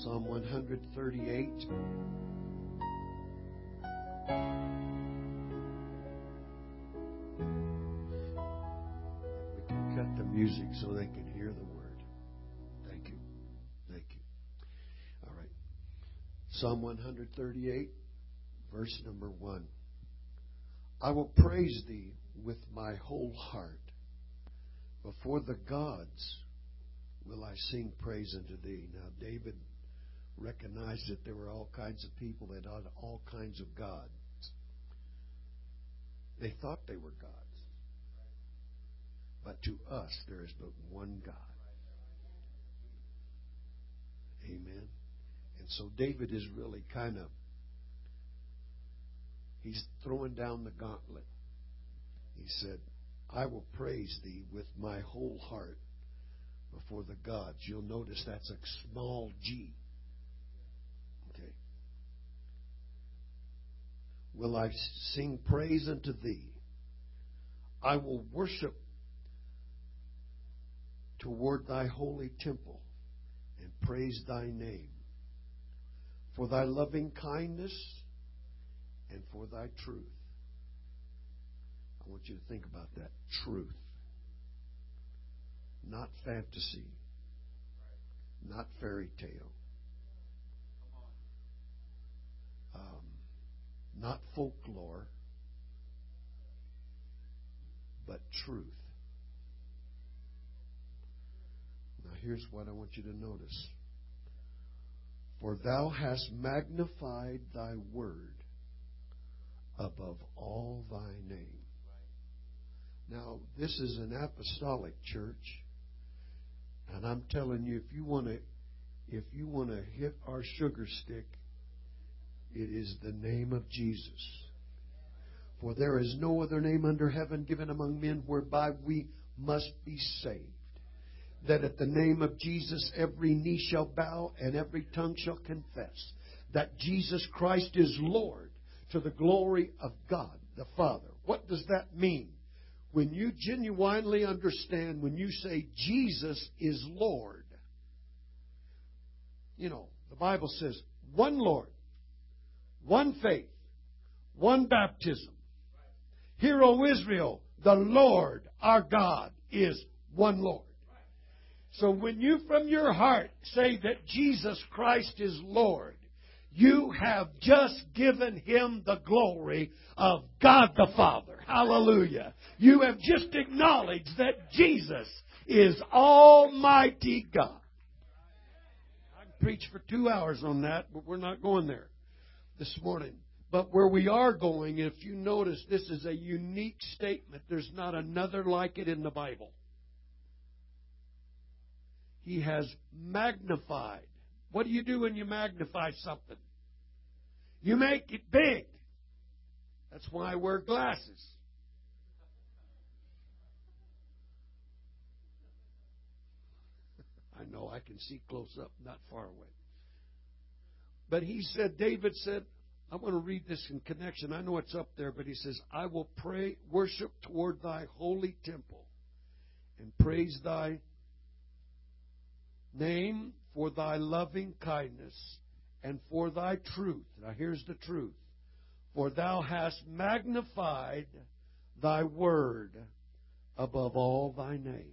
Psalm 138. We can cut the music so they can hear the word. Thank you. Thank you. All right. Psalm 138, verse number 1. I will praise Thee with my whole heart. Before the gods will I sing praise unto Thee. Now, David recognized that there were all kinds of people that had all kinds of gods. They thought they were gods. But to us, there is but one God. Amen. And so David is really he's throwing down the gauntlet. He said, I will praise Thee with my whole heart before the gods. You'll notice that's a small g. Okay. Will I sing praise unto Thee? I will worship toward Thy holy temple and praise Thy name for Thy loving kindness and for Thy truth. I want you to think about that. Truth. Not fantasy. Not fairy tale. Not folklore. But truth. Now here's what I want you to notice. For Thou hast magnified Thy word above all Thy name. Now, this is an apostolic church, and I'm telling you, if you want to hit our sugar stick, it is the name of Jesus. For there is no other name under heaven given among men whereby we must be saved. That at the name of Jesus every knee shall bow and every tongue shall confess that Jesus Christ is Lord, to the glory of God the Father. What does that mean? When you genuinely understand, when you say Jesus is Lord, the Bible says one Lord, one faith, one baptism. Hear, O Israel, the Lord our God is one Lord. So when you from your heart say that Jesus Christ is Lord, you have just given Him the glory of God the Father. Hallelujah. You have just acknowledged that Jesus is Almighty God. I can preach for 2 hours on that, but we're not going there this morning. But where we are going, if you notice, this is a unique statement. There's not another like it in the Bible. He has magnified. What do you do when you magnify something? You make it big. That's why I wear glasses. I know I can see close up, not far away. But David said, I want to read this in connection. I know it's up there, but he says, I will worship toward Thy holy temple and praise Thy name for Thy loving kindness and for Thy truth. Now here's the truth. For Thou hast magnified Thy word above all Thy name.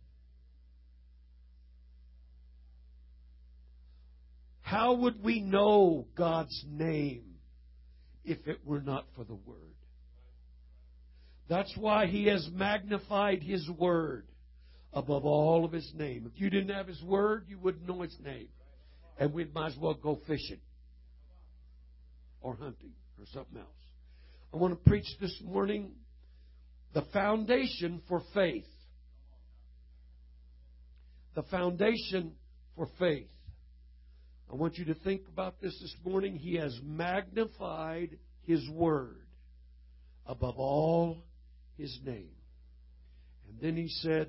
How would we know God's name if it were not for the Word? That's why He has magnified His Word above all of His name. If you didn't have His Word, you wouldn't know His name. And we might as well go fishing or hunting or something else. I want to preach this morning the foundation for faith. The foundation for faith. I want you to think about this morning. He has magnified His Word above all His name. And then He said,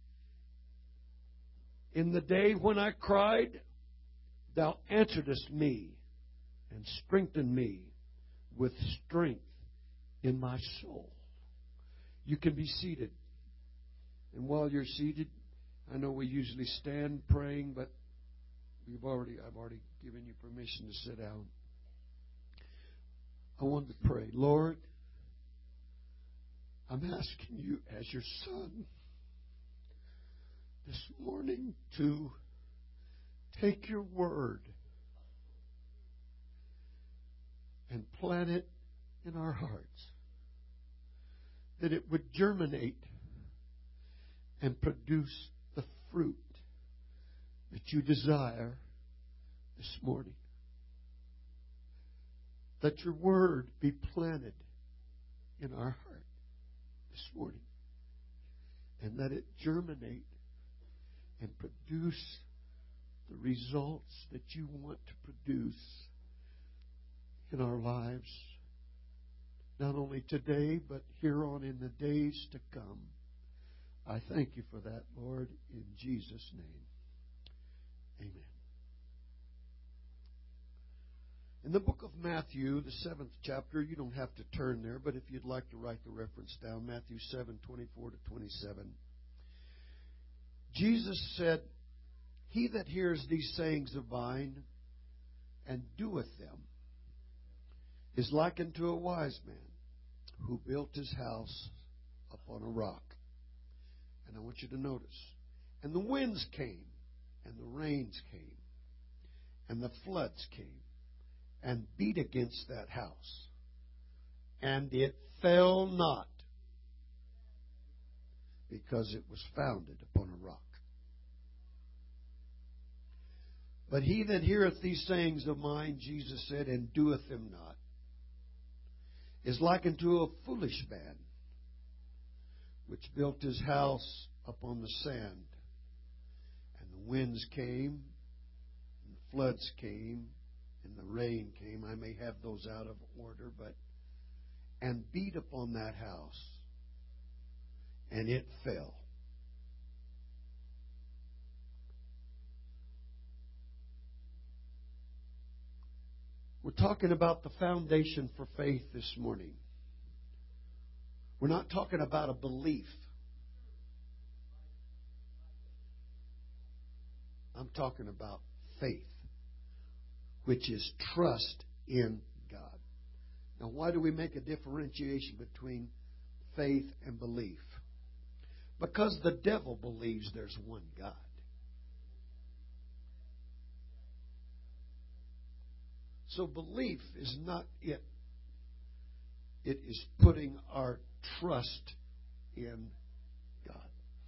in the day when I cried, Thou answeredst me and strengthened me with strength in my soul. You can be seated. And while you're seated, I know we usually stand praying, but I've already given you permission to sit down. I wanted to pray. Lord, I'm asking you as your son this morning to take your word and plant it in our hearts, that it would germinate and produce the fruit that you desire this morning. Let your word be planted in our heart this morning, and let it germinate and produce the results that you want to produce in our lives, not only today, but here on in the days to come. I thank you for that, Lord, in Jesus' name. Amen. In the book of Matthew, the 7th chapter, you don't have to turn there, but if you'd like to write the reference down, Matthew 7:24 to 27. Jesus said, "He that hears these sayings of mine and doeth them is likened to a wise man who built his house upon a rock." And I want you to notice, and the winds came, and the rains came, and the floods came, and beat against that house, and it fell not, because it was founded upon a rock. But he that heareth these sayings of mine, Jesus said, and doeth them not, is likened to a foolish man, which built his house upon the sand. And the winds came, and the floods came, and the rain came. I may have those out of order, and beat upon that house, and it fell. We're talking about the foundation for faith this morning. We're not talking about a belief. I'm talking about faith, which is trust in God. Now, why do we make a differentiation between faith and belief? Because the devil believes there's one God. So belief is not it. It is putting our trust in God.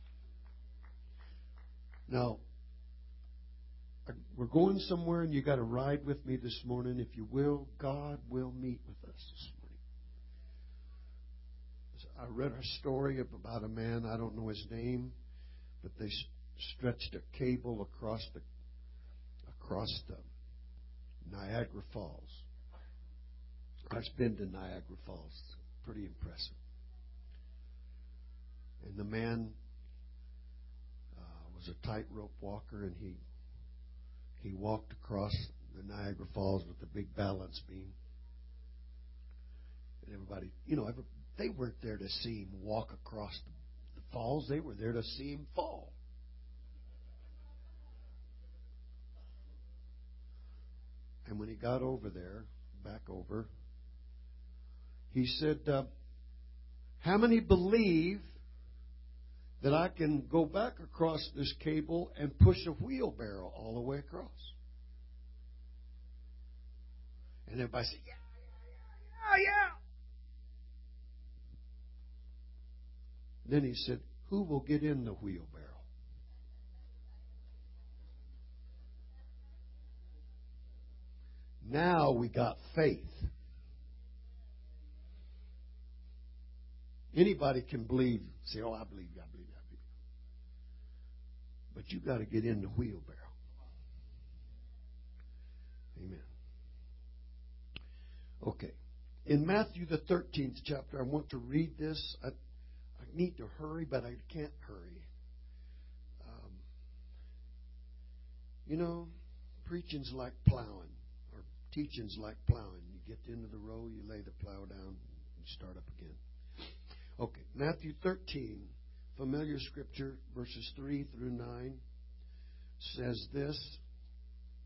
Now, we're going somewhere, and you got to ride with me this morning. If you will, God will meet with us this morning. I read a story about a man, I don't know his name, but they stretched a cable across the Niagara Falls. I've been to Niagara Falls. It's pretty impressive. And the man was a tightrope walker, and he walked across the Niagara Falls with a big balance beam. And everybody, they weren't there to see him walk across the falls. They were there to see him fall. And when he got over there, back over, he said, how many believe that I can go back across this cable and push a wheelbarrow all the way across? And everybody said, yeah. Then he said, who will get in the wheelbarrow? Now we got faith. Anybody can believe, say, I believe. But you've got to get in the wheelbarrow. Amen. Okay. In Matthew, the 13th chapter, I want to read this. I need to hurry, but I can't hurry. Preaching's like plowing, or teaching's like plowing. You get into the row, you lay the plow down, and start up again. Okay, Matthew 13, familiar scripture, verses 3 through 9, says this.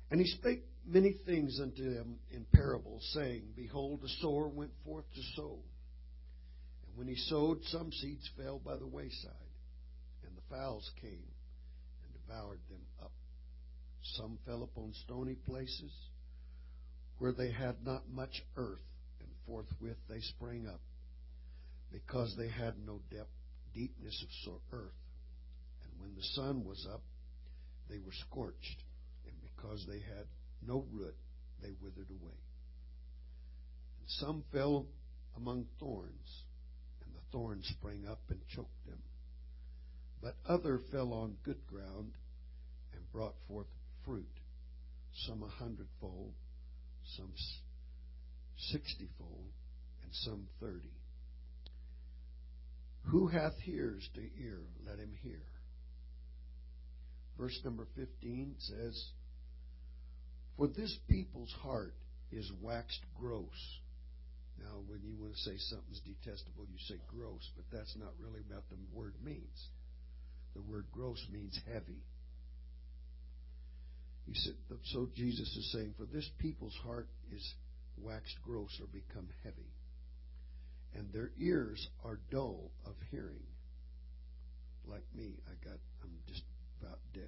And he spake many things unto them in parables, saying, Behold, the sower went forth to sow. And when he sowed, some seeds fell by the wayside, and the fowls came and devoured them up. Some fell upon stony places, where they had not much earth, and forthwith they sprang up, because they had no deepness of earth. And when the sun was up, they were scorched, and because they had no root, they withered away. And some fell among thorns, and the thorns sprang up and choked them. But other fell on good ground, and brought forth fruit, some 100-fold, some 60-fold, and some 30. Who hath ears to hear, let him hear. Verse number 15 says, For this people's heart is waxed gross. Now, when you want to say something's detestable, you say gross, but that's not really what the word means. The word gross means heavy. He said, so Jesus is saying, for this people's heart is waxed gross, or become heavy, and their ears are dull of hearing. Like me, I'm just about deaf.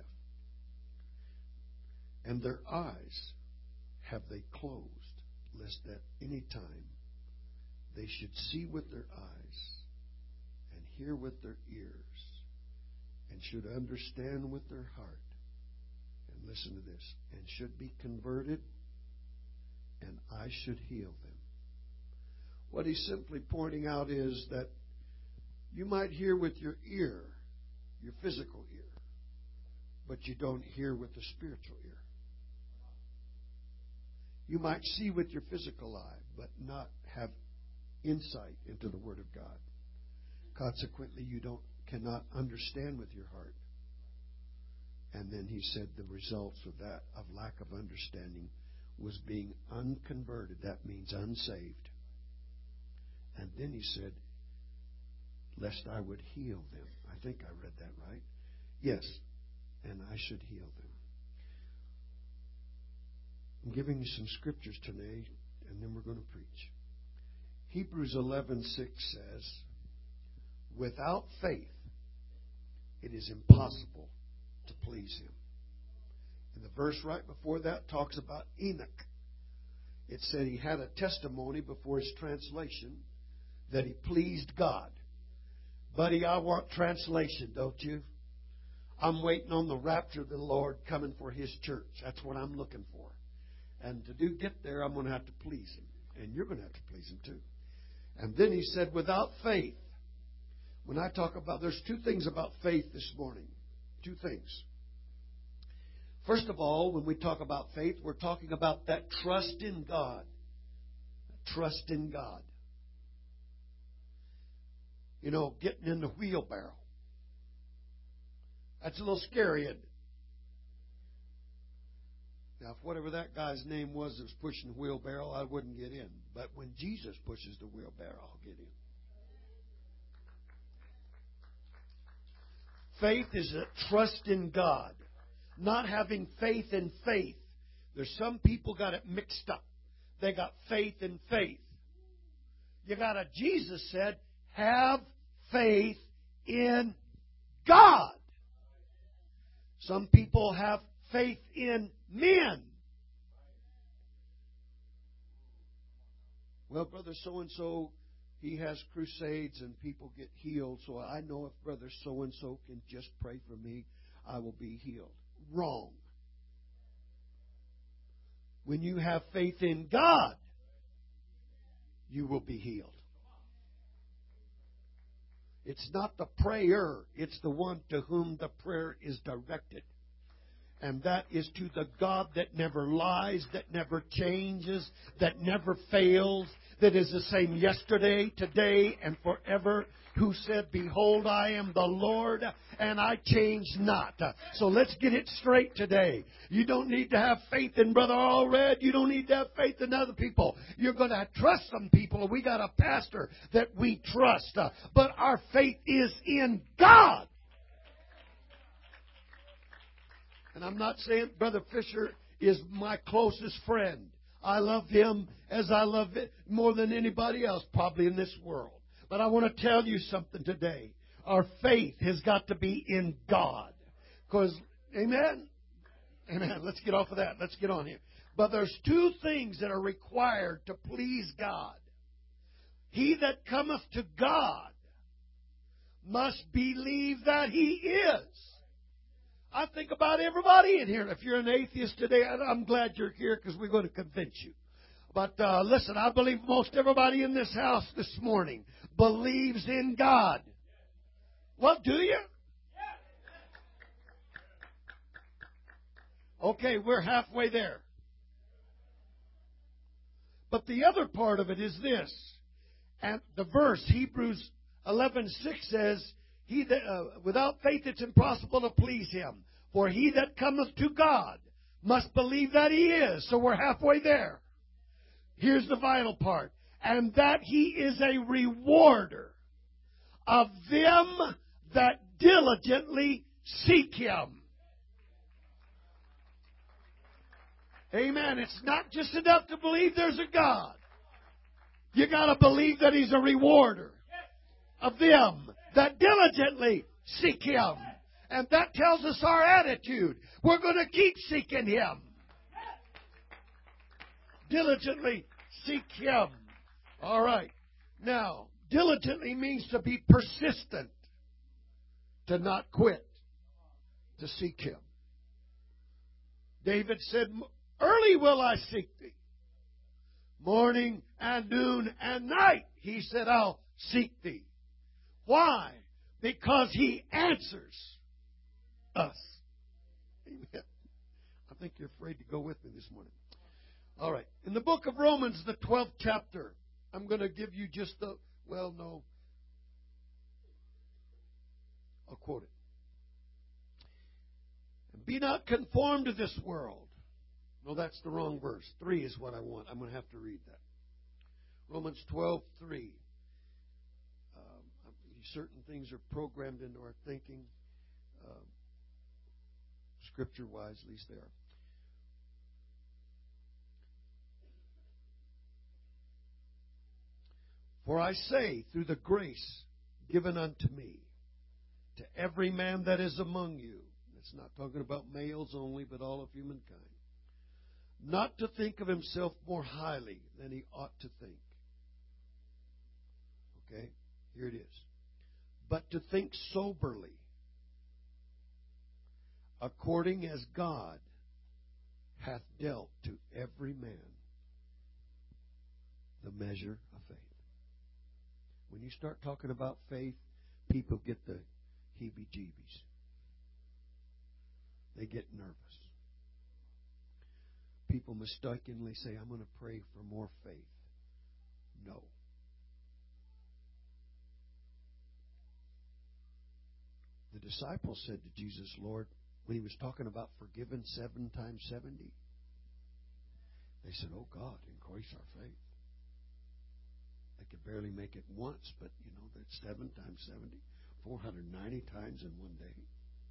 And their eyes have they closed, lest at any time they should see with their eyes, and hear with their ears, and should understand with their heart. And listen to this, and should be converted, and I should heal them. What he's simply pointing out is that you might hear with your ear, your physical ear, but you don't hear with the spiritual ear. You might see with your physical eye, but not have insight into the Word of God. Consequently, you cannot understand with your heart. And then he said the results of that, of lack of understanding, was being unconverted. That means unsaved. And then he said, lest I would heal them. I think I read that right. Yes, and I should heal them. I'm giving you some scriptures today, and then we're going to preach. Hebrews 11:6 says, without faith, it is impossible to please Him. And the verse right before that talks about Enoch. It said he had a testimony before his translation that he pleased God. Buddy, I want translation, don't you? I'm waiting on the rapture of the Lord coming for His church. That's what I'm looking for. And to get there, I'm going to have to please Him. And you're going to have to please Him too. And then he said, without faith. When I talk about, there's two things about faith this morning. Two things. First of all, when we talk about faith, we're talking about that trust in God. Trust in God. You know, getting in the wheelbarrow. That's a little scary, isn't it? Now, if whatever that guy's name was that was pushing the wheelbarrow, I wouldn't get in. But when Jesus pushes the wheelbarrow, I'll get in. Faith is a trust in God. Not having faith in faith. There's some people got it mixed up. They got faith in faith. You got a, Jesus said, have faith in God. Some people have faith in men. Well, Brother so-and-so, he has crusades and people get healed, so I know if Brother so-and-so can just pray for me, I will be healed. Wrong. When you have faith in God, you will be healed. It's not the prayer, it's the one to whom the prayer is directed. And that is to the God that never lies, that never changes, that never fails, that is the same yesterday, today, and forever, who said, behold, I am the Lord, and I change not. So let's get it straight today. You don't need to have faith in Brother Allred. You don't need to have faith in other people. You're going to trust some people. We got a pastor that we trust. But our faith is in God. And I'm not saying Brother Fisher is my closest friend. I love him as I love it more than anybody else probably in this world. But I want to tell you something today. Our faith has got to be in God. Because, amen? Amen. Let's get off of that. Let's get on here. But there's two things that are required to please God. He that cometh to God must believe that He is. I think about everybody in here. If you're an atheist today, I'm glad you're here because we're going to convince you. But listen, I believe most everybody in this house this morning believes in God. What, do you? Okay, we're halfway there. But the other part of it is this. And the verse, Hebrews 11:6 says, "He that without faith it's impossible to please Him. For he that cometh to God must believe that He is." So we're halfway there. Here's the vital part. "And that He is a rewarder of them that diligently seek Him." Amen. It's not just enough to believe there's a God. You got to believe that He's a rewarder of them that diligently seek Him. And that tells us our attitude. We're going to keep seeking Him. Diligently seek Him. All right. Now, diligently means to be persistent, to not quit, to seek Him. David said, "Early will I seek Thee. Morning and noon and night," he said, "I'll seek Thee." Why? Because He answers us. Amen. I think you're afraid to go with me this morning. All right. In the book of Romans, the 12th chapter, I'm going to give you just the, well, no. I'll quote it. "Be not conformed to this world." No, that's the wrong verse. 3 is what I want. I'm going to have to read that. Romans 12:3. Certain things are programmed into our thinking, Scripture-wise, at least they are. "For I say, through the grace given unto me, to every man that is among you," it's not talking about males only, but all of humankind, "not to think of himself more highly than he ought to think." Okay, here it is. "But to think soberly, according as God hath dealt to every man the measure of faith." When you start talking about faith, people get the heebie-jeebies. They get nervous. People mistakenly say, "I'm going to pray for more faith." No. The disciples said to Jesus, "Lord," when He was talking about forgiven 7 times 70, they said, "Oh God, increase our faith." They could barely make it once, but that's 7 times 70, 490 times in one day.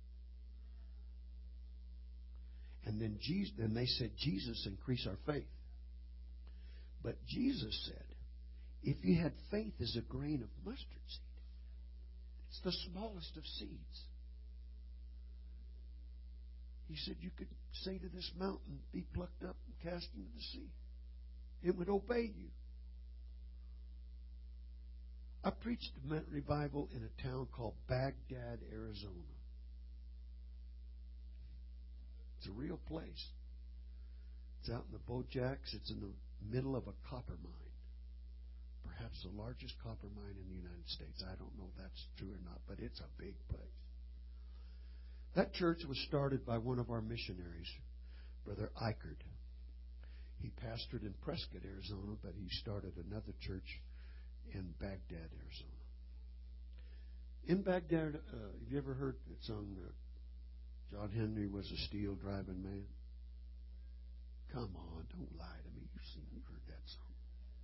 And then they said, "Jesus, increase our faith." But Jesus said, "If you had faith as a grain of mustard seed," it's the smallest of seeds. He said, "You could say to this mountain, be plucked up and cast into the sea. It would obey you." I preached a revival in a town called Baghdad, Arizona. It's a real place. It's out in the Bojacks. It's in the middle of a copper mine. Perhaps the largest copper mine in the United States. I don't know if that's true or not, but it's a big place. That church was started by one of our missionaries, Brother Eichert. He pastored in Prescott, Arizona, but he started another church in Baghdad, Arizona. In Baghdad, have you ever heard that song, "John Henry was a steel driving man"? Come on, don't lie to me. You've heard that song.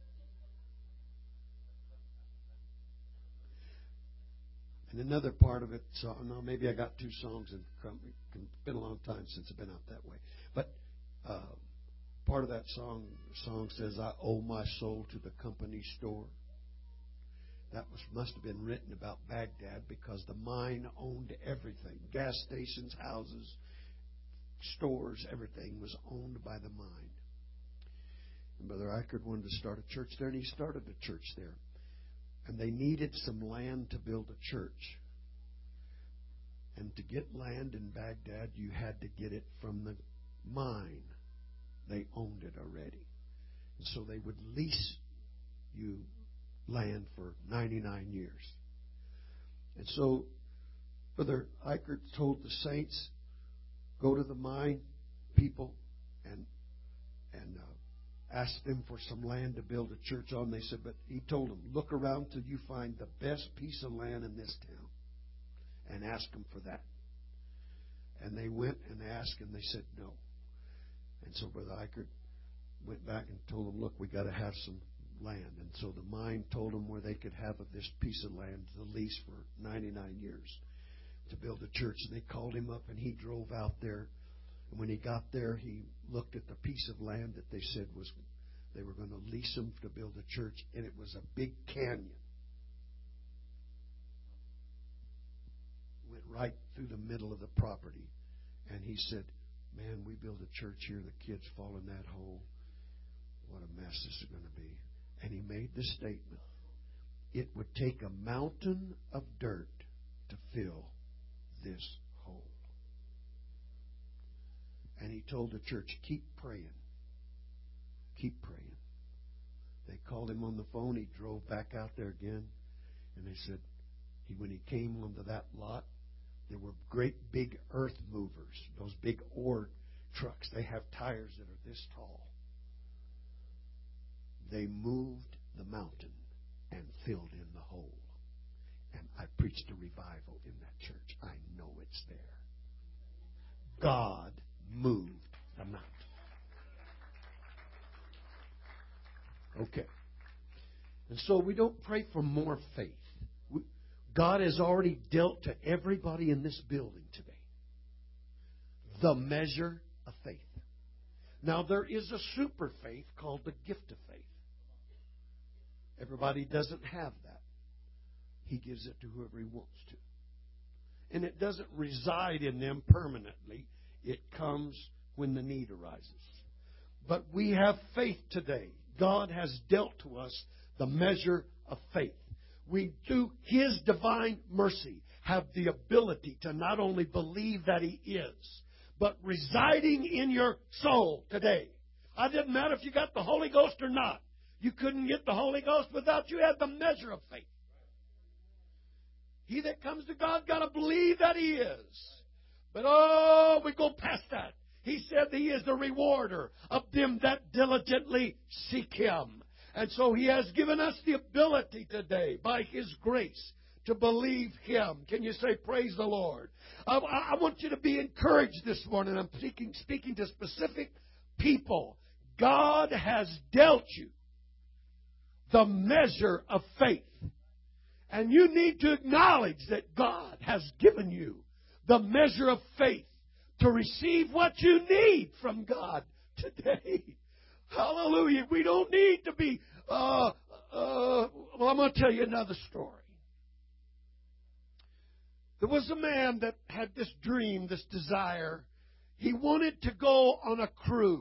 And another part of it, maybe I got 2 songs, and it's been a long time since I've been out that way. But Uh, part of that song says, "I owe my soul to the company store." Must have been written about Baghdad because the mine owned everything. Gas stations, houses, stores, everything was owned by the mine. And Brother Eichert wanted to start a church there, and he started a church there. And they needed some land to build a church. And to get land in Baghdad, you had to get it from the mine. They owned it already. And so they would lease you land for 99 years. And so Brother Eichert told the saints, go to the mine people and ask them for some land to build a church on. They said, but he told them, look around till you find the best piece of land in this town and ask them for that. And they went and asked, and they said no. And so Brother Eichert went back and told them, look, we got to have some land. And so the mine told them where they could have this piece of land to lease for 99 years to build a church. And they called him up, and he drove out there. And when he got there, he looked at the piece of land that they said was they were going to lease him to build a church, and it was a big canyon. Went right through the middle of the property. And he said, man, we build a church here, the kids fall in that hole. What a mess this is going to be. And he made this statement: it would take a mountain of dirt to fill this hole. And he told the church, keep praying. Keep praying. They called him on the phone. He drove back out there again. And they said, when he came onto that lot, there were great big earth movers, those big ore trucks. They have tires that are this tall. They moved the mountain and filled in the hole. And I preached a revival in that church. I know it's there. God moved the mountain. Okay. And so we don't pray for more faith. God has already dealt to everybody in this building today the measure of faith. Now, there is a super faith called the gift of faith. Everybody doesn't have that. He gives it to whoever He wants to. And it doesn't reside in them permanently. It comes when the need arises. But we have faith today. God has dealt to us the measure of faith. We, through His divine mercy, have the ability to not only believe that He is, but residing in your soul today. It doesn't matter if you got the Holy Ghost or not. You couldn't get the Holy Ghost without you had the measure of faith. He that comes to God got to believe that He is. But we go past that. He said that He is the rewarder of them that diligently seek Him. And so He has given us the ability today, by His grace, to believe Him. Can you say, praise the Lord? I want you to be encouraged this morning. I'm speaking to specific people. God has dealt you the measure of faith. And you need to acknowledge that God has given you the measure of faith to receive what you need from God today. Hallelujah. We don't need to be... well, I'm going to tell you another story. There was a man that had this dream, this desire. He wanted to go on a cruise.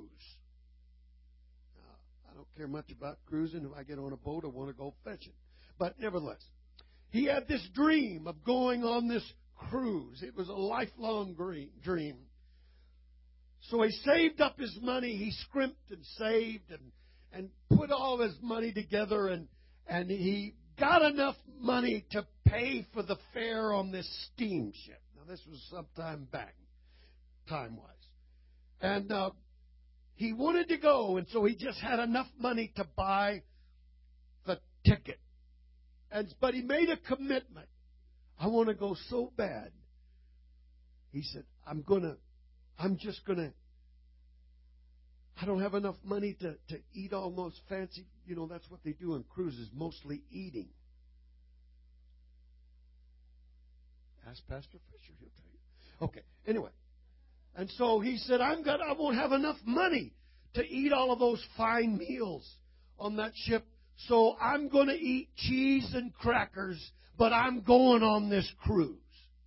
Now, I don't care much about cruising. If I get on a boat, I want to go fishing. But nevertheless, he had this dream of going on this cruise. It was a lifelong dream. So he saved up his money. He scrimped and saved and put all his money together. And he got enough money to pay for the fare on this steamship. Now, this was some time back, time-wise. And he wanted to go, and so he just had enough money to buy the ticket. But he made a commitment. I want to go so bad. He said, I don't have enough money to eat all those fancy, that's what they do on cruises, mostly eating. Ask Pastor Fisher, he'll tell you. Okay, anyway. And so he said, I won't have enough money to eat all of those fine meals on that ship. So I'm going to eat cheese and crackers, but I'm going on this cruise.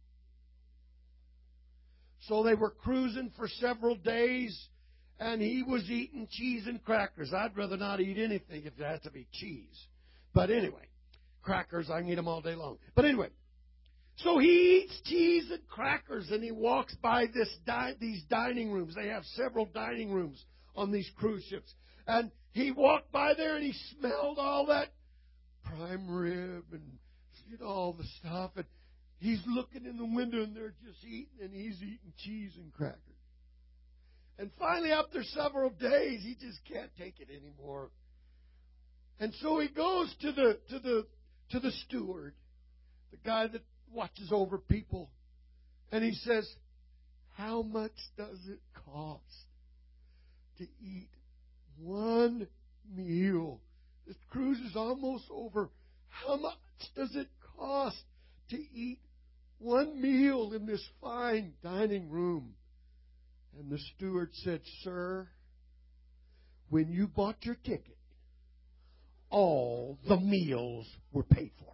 So they were cruising for several days, and he was eating cheese and crackers. I'd rather not eat anything if it has to be cheese. But anyway, crackers, I can eat them all day long. But anyway, so he eats cheese and crackers, and he walks by these dining rooms. They have several dining rooms on these cruise ships. And he walked by there, and he smelled all that prime rib and all the stuff. And he's looking in the window, and they're just eating, and he's eating cheese and crackers. And finally, after several days, he just can't take it anymore. And so he goes to the steward, the guy that watches over people, and he says, how much does it cost to eat one meal? This cruise is almost over. How much does it cost to eat one meal in this fine dining room? And the steward said, sir, when you bought your ticket, all the meals were paid for.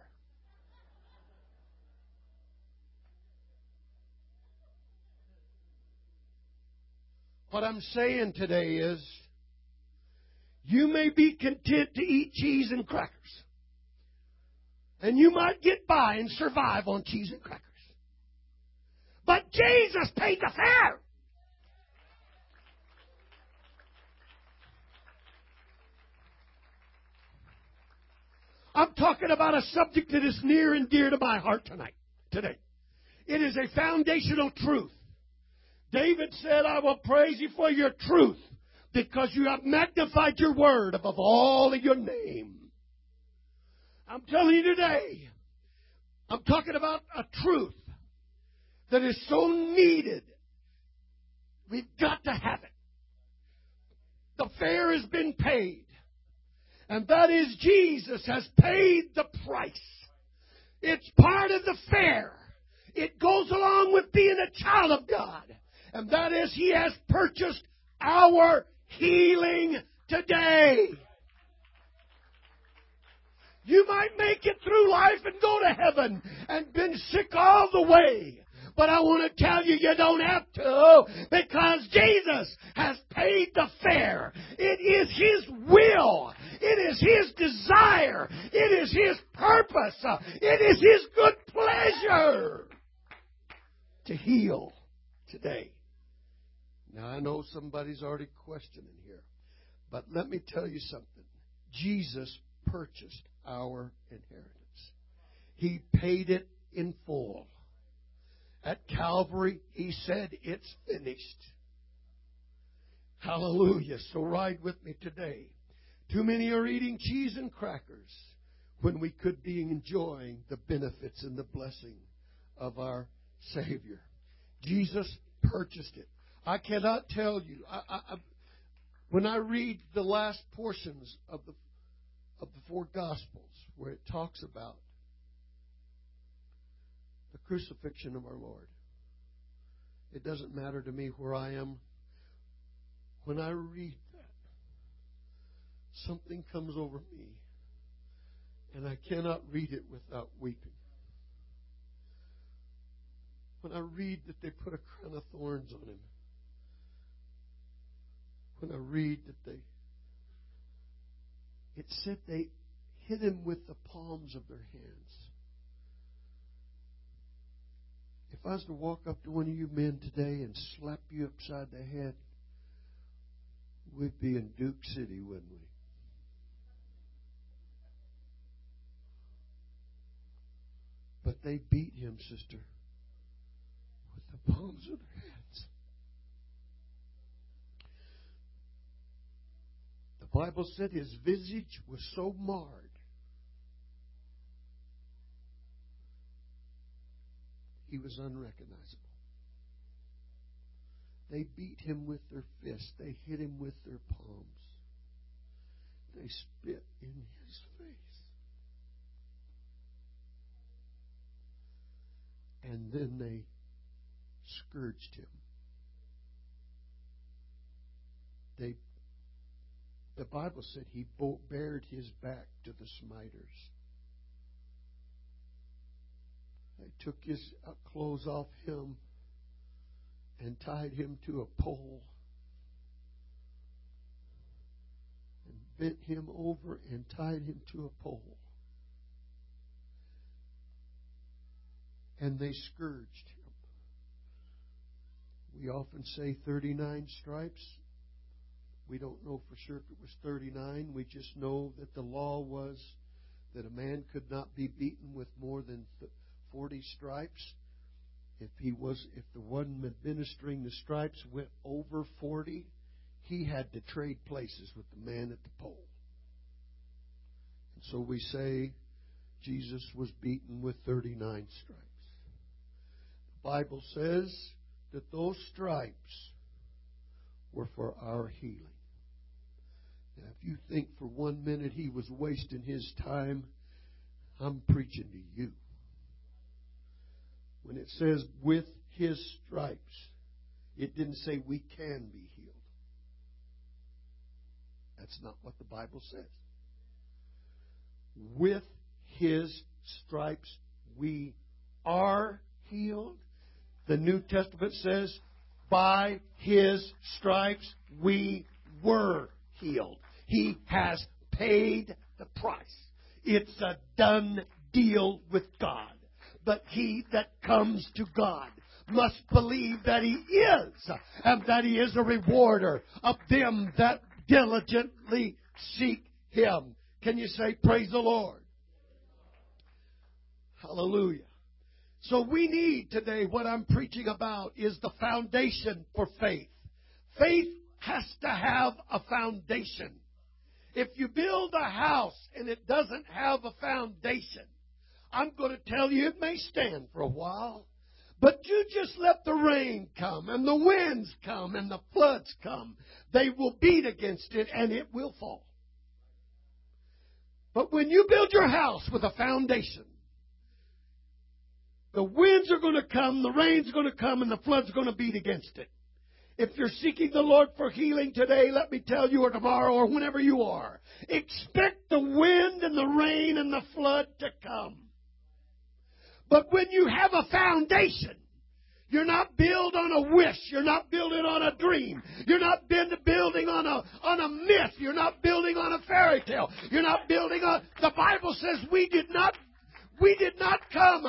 What I'm saying today is, you may be content to eat cheese and crackers. And you might get by and survive on cheese and crackers. But Jesus paid the fare. I'm talking about a subject that is near and dear to my heart today. It is a foundational truth. David said, I will praise you for your truth, because you have magnified your word above all of your name. I'm telling you today, I'm talking about a truth that is so needed. We've got to have it. The fare has been paid. And that is, Jesus has paid the price. It's part of the fare. It goes along with being a child of God. And that is, He has purchased our healing today. You might make it through life and go to heaven and been sick all the way. But I want to tell you, you don't have to, because Jesus has paid the fare. It is His will. It is His desire. It is His purpose. It is His good pleasure to heal today. Now, I know somebody's already questioning here, but let me tell you something. Jesus purchased our inheritance. He paid it in full. At Calvary, He said, it's finished. Hallelujah. So ride with me today. Too many are eating cheese and crackers when we could be enjoying the benefits and the blessing of our Savior. Jesus purchased it. I cannot tell you. When I read the last portions of the four Gospels, where it talks about the crucifixion of our Lord, it doesn't matter to me where I am. When I read that, something comes over me, and I cannot read it without weeping. When I read that they put a crown of thorns on Him, when I read that it said they hit Him with the palms of their hands. If I was to walk up to one of you men today and slap you upside the head, we'd be in Duke City, wouldn't we? But they beat Him, sister, with the palms of their hands. The Bible said His visage was so marred, He was unrecognizable. They beat Him with their fists. They hit Him with their palms. They spit in His face. And then they scourged Him the Bible said he bared his back to the smiters. They took his clothes off him and tied him to a pole and bent him over and tied him to a pole. And they scourged him. We often say 39 stripes. We don't know for sure if it was 39. We just know that the law was that a man could not be beaten with more than 40 stripes. If the one administering the stripes went over 40, he had to trade places with the man at the pole. And so we say Jesus was beaten with 39 stripes. The Bible says that those stripes were for our healing. Now, if you think for 1 minute he was wasting his time, I'm preaching to you. When it says with his stripes, it didn't say we can be healed. That's not what the Bible says. With his stripes we are healed. The New Testament says by his stripes we were healed. He has paid the price. It's a done deal with God. But he that comes to God must believe that he is, and that he is a rewarder of them that diligently seek him. Can you say, praise the Lord? Hallelujah. So we need today, what I'm preaching about is the foundation for faith. Faith has to have a foundation. If you build a house and it doesn't have a foundation, I'm going to tell you it may stand for a while, but you just let the rain come and the winds come and the floods come. They will beat against it and it will fall. But when you build your house with a foundation, the winds are going to come, the rain's going to come, and the flood's going to beat against it. If you're seeking the Lord for healing today, let me tell you, or tomorrow, or whenever you are, expect the wind and the rain and the flood to come. But when you have a foundation, you're not built on a wish. You're not building on a dream. You're not building on a myth. You're not building on a fairy tale. You're not building on... The Bible says we did not come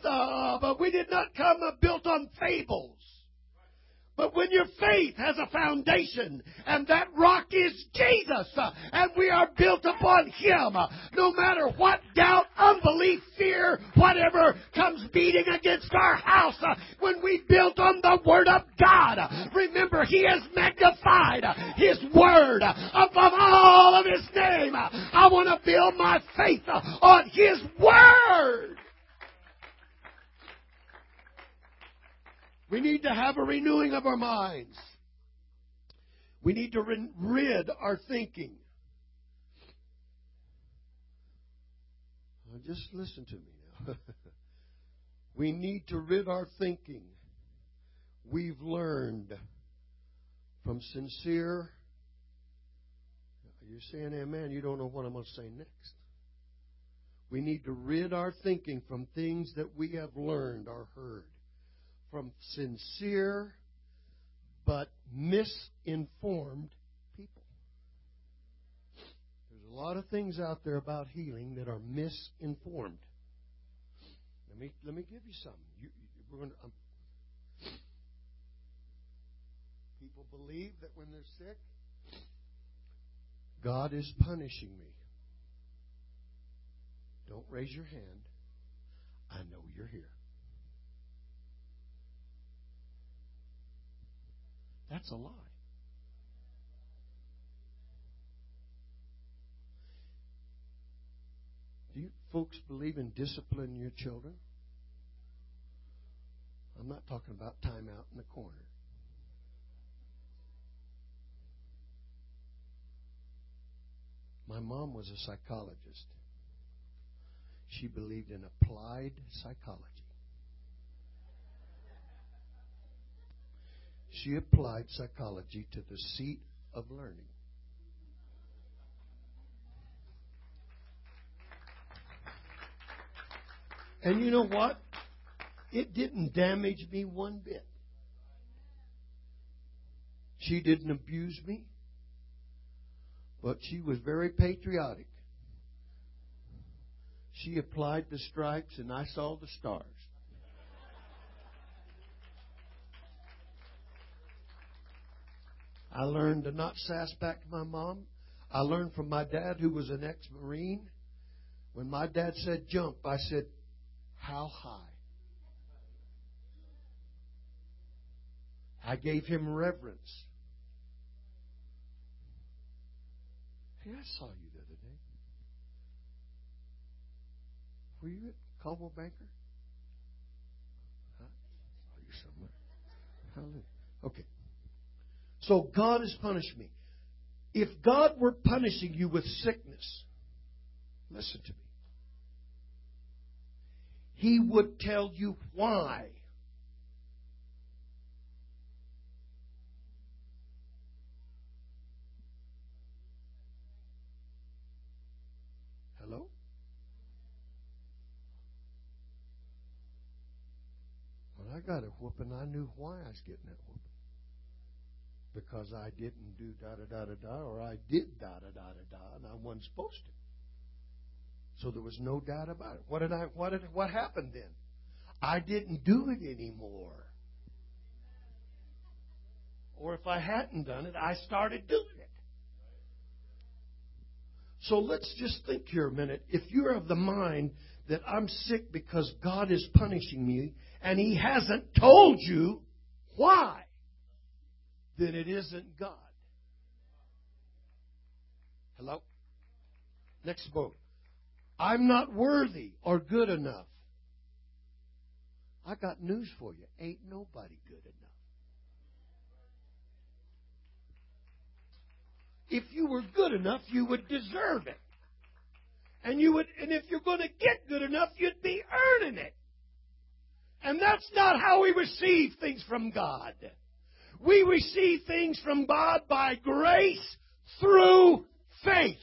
built on fables. But when your faith has a foundation, and that rock is Jesus, and we are built upon Him, no matter what doubt, unbelief, fear, whatever comes beating against our house, when we built on the Word of God, remember He has magnified His Word above all of His name. I want to build my faith on His Word. We need to have a renewing of our minds. We need to rid our thinking. Just listen to me now. We need to rid our thinking. We've learned from sincere... You're saying amen. You don't know what I'm going to say next. We need to rid our thinking from things that we have learned or heard. From sincere but misinformed people. There's a lot of things out there about healing that are misinformed. Let me give you something. People believe that when they're sick, God is punishing me. Don't raise your hand. I know you're here. That's a lie. Do you folks believe in disciplining your children? I'm not talking about time out in the corner. My mom was a psychologist. She believed in applied psychology. She applied psychology to the seat of learning. And you know what? It didn't damage me one bit. She didn't abuse me, but she was very patriotic. She applied the stripes, and I saw the stars. I learned to not sass back to my mom. I learned from my dad, who was an ex-Marine. When my dad said jump, I said, how high? I gave him reverence. Hey, I saw you the other day. Were you at Coldwell Banker? Huh? Saw you somewhere. Hallelujah. Okay. So God has punished me. If God were punishing you with sickness, listen to me. He would tell you why. Hello? When I got a whooping, I knew why I was getting that whooping. Because I didn't do da-da-da-da-da, or I did da-da-da-da-da, and I wasn't supposed to. So there was no doubt about it. What happened then? I didn't do it anymore. Or if I hadn't done it, I started doing it. So let's just think here a minute. If you're of the mind that I'm sick because God is punishing me, and He hasn't told you why, then it isn't God. Hello? Next quote. I'm not worthy or good enough. I got news for you. Ain't nobody good enough. If you were good enough, you would deserve it. And if you're going to get good enough, you'd be earning it. And that's not how we receive things from God. We receive things from God by grace through faith.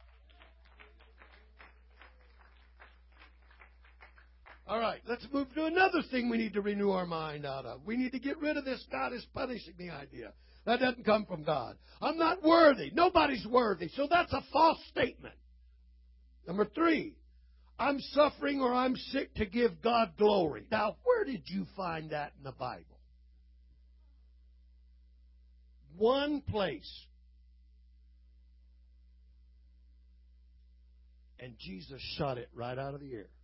All right, let's move to another thing we need to renew our mind out of. We need to get rid of this God is punishing me idea. That doesn't come from God. I'm not worthy. Nobody's worthy. So that's a false statement. Number 3, I'm suffering or I'm sick to give God glory. Now, where did you find that in the Bible? One place. And Jesus shot it right out of the air.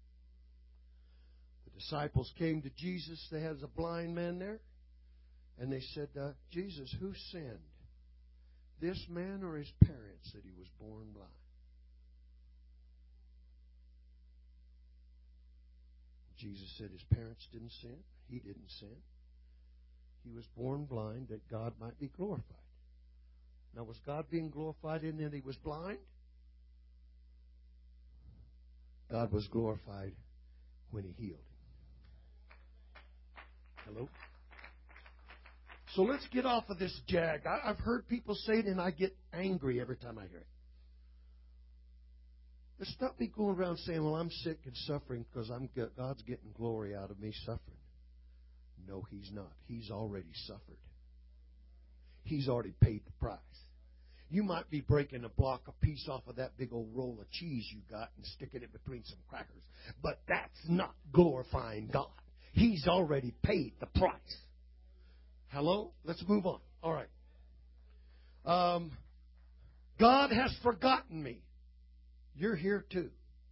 The disciples came to Jesus. They had a blind man there. And they said, Jesus, who sinned? This man or his parents that he was born blind? Jesus said his parents didn't sin. He didn't sin. He was born blind that God might be glorified. Now, was God being glorified in that he was blind? God was glorified when he healed him. Hello? So let's get off of this jag. I've heard people say it, and I get angry every time I hear it. Let's not be going around saying, well, I'm sick and suffering because God's getting glory out of me suffering. No, He's not. He's already suffered. He's already paid the price. You might be breaking a piece off of that big old roll of cheese you got and sticking it between some crackers. But that's not glorifying God. He's already paid the price. Hello? Let's move on. All right. God has forgotten me. You're here too.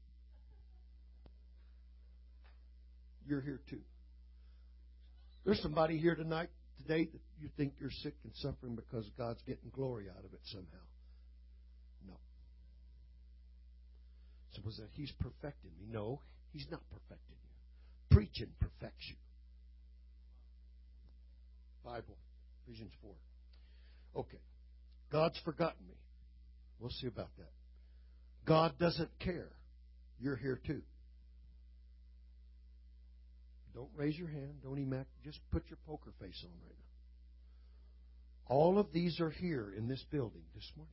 You're here too. There's somebody here today that you think you're sick and suffering because God's getting glory out of it somehow. No. Suppose that He's perfecting me. No, He's not perfecting you. Preaching perfects you. Bible, Ephesians 4. Okay. God's forgotten me. We'll see about that. God doesn't care. You're here too. Don't raise your hand. Don't even act. Just put your poker face on right All of these are here in this building this morning.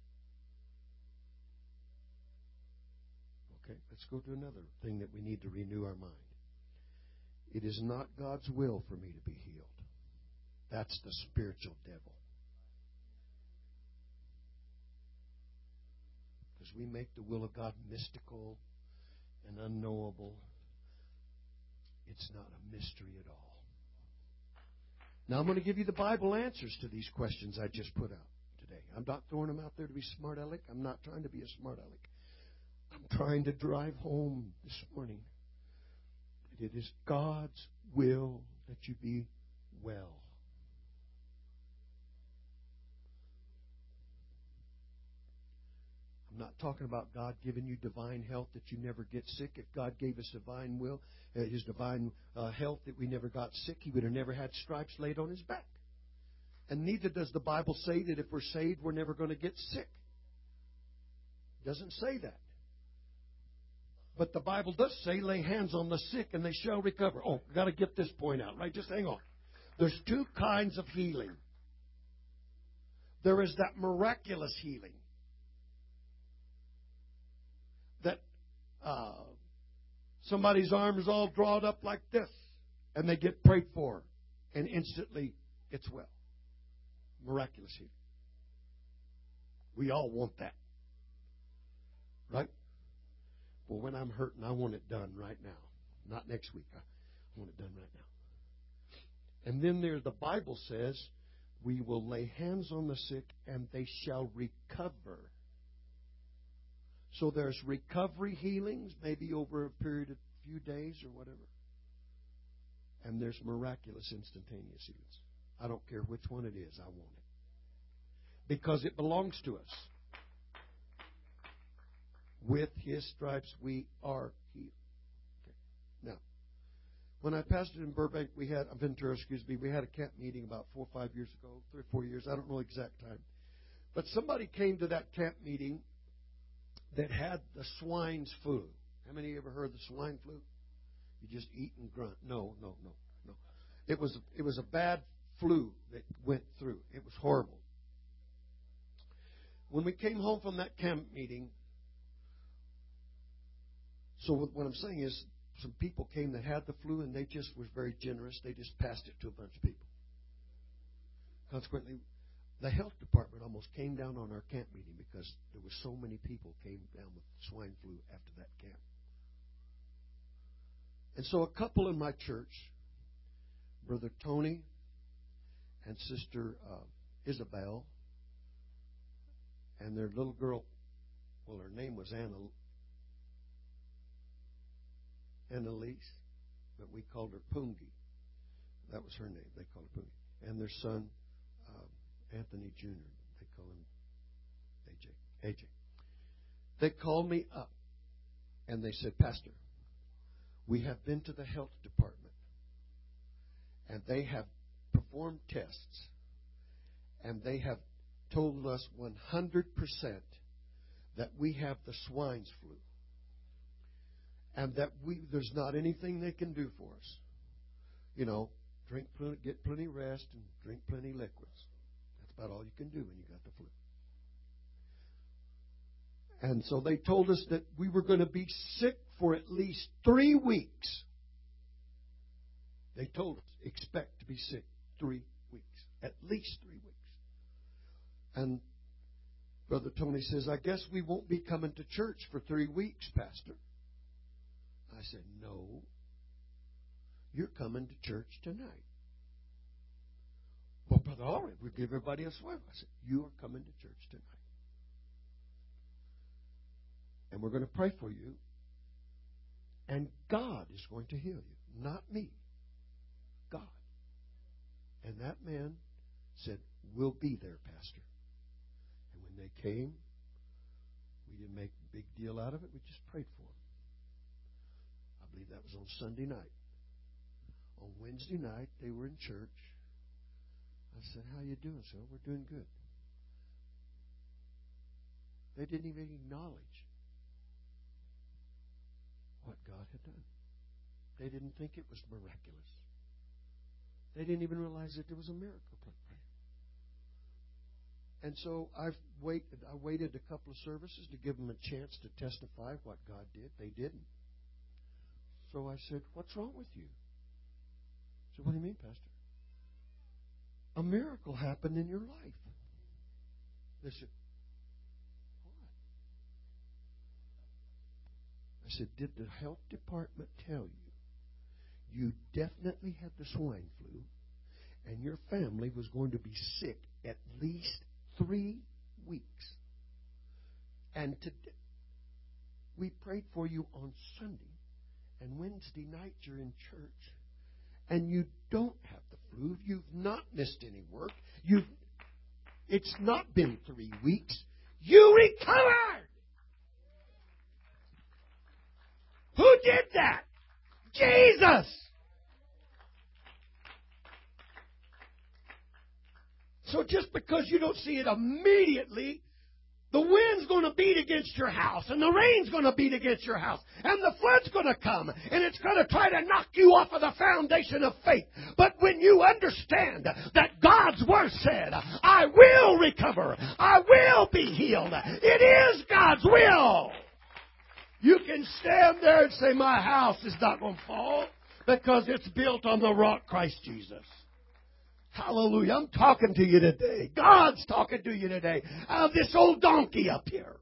Okay, let's go to another thing that we need to renew our mind. It is not God's will for me to be healed. That's the spiritual devil. Because we make the will of God mystical and unknowable. It's not a mystery at all. Now I'm going to give you the Bible answers to these questions I just put out today. I'm not throwing them out there to be smart aleck. I'm not trying to be a smart aleck. I'm trying to drive home this morning that it is God's will that you be well. I'm not talking about God giving you divine health that you never get sick. If God gave us divine will, His divine health that we never got sick, He would have never had stripes laid on His back. And neither does the Bible say that if we're saved, we're never going to get sick. It doesn't say that. But the Bible does say, lay hands on the sick and they shall recover. Oh, I've got to get this point out, right? Just hang on. There's two kinds of healing. There is that miraculous healing. That somebody's arm is all drawn up like this, and they get prayed for, and instantly it's well. Miraculous healing. We all want that. Right? Well, when I'm hurting, I want it done right now. Not next week. I want it done right now. And then the Bible says, we will lay hands on the sick, and they shall recover. So there's recovery healings, maybe over a period of a few days or whatever. And there's miraculous instantaneous healings. I don't care which one it is, I want it. Because it belongs to us. With His stripes we are healed. Okay. Now, when I pastored in Burbank, Ventura, we had a camp meeting about 4 or 5 years ago, 3 or 4 years, I don't know the exact time. But somebody came to that camp meeting that had the swine's flu. How many of you ever heard of the swine flu? You just eat and grunt. No. It was a bad flu that went through. It was horrible. When we came home from that camp meeting, so what I'm saying is some people came that had the flu and they just were very generous. They just passed it to a bunch of people. Consequently, the health department almost came down on our camp meeting because there were so many people came down with swine flu after that camp. And so a couple in my church, Brother Tony and Sister Isabel, and their little girl, well, her name was Annalise, but we called her Pungi. That was her name. They called her Pungi. And their son, Anthony Jr., they call him AJ. They called me up and they said, Pastor, we have been to the health department and they have performed tests and they have told us 100% that we have the swine's flu and that there's not anything they can do for us. You know, get plenty rest and drink plenty liquids. About all you can do when you got the flu. And so they told us that we were going to be sick for at least 3 weeks. They told us, expect to be sick 3 weeks. At least 3 weeks. And Brother Tony says, I guess we won't be coming to church for 3 weeks, Pastor. I said, no. You're coming to church tonight. Well, Brother Ulrich, we give everybody a swear. I said, you are coming to church tonight. And we're going to pray for you. And God is going to heal you. Not me. God. And that man said, we'll be there, Pastor. And when they came, we didn't make a big deal out of it. We just prayed for them. I believe that was on Sunday night. On Wednesday night, they were in church. I said, how you doing, sir? We're doing good. They didn't even acknowledge what God had done. They didn't think it was miraculous. They didn't even realize that there was a miracle. And so I waited a couple of services to give them a chance to testify what God did. They didn't. So I said, "What's wrong with you?" I said, "What do you mean, Pastor?" "A miracle happened in your life." They said, "What?" I said, "Did the health department tell you definitely had the swine flu and your family was going to be sick at least 3 weeks? And today, we prayed for you on Sunday, and Wednesday night you're in church, and you don't have the flu. You've not missed any work. It's not been 3 weeks. You recovered!" Who did that? Jesus! So just because you don't see it immediately, the wind's going to beat against your house, and the rain's going to beat against your house, and the flood's going to come, and it's going to try to knock you off of the foundation of faith. But when you understand that God's Word said, "I will recover, I will be healed," it is God's will. You can stand there and say, "My house is not going to fall because it's built on the rock, Christ Jesus." Hallelujah. I'm talking to you today. God's talking to you today. Out of this old donkey up here.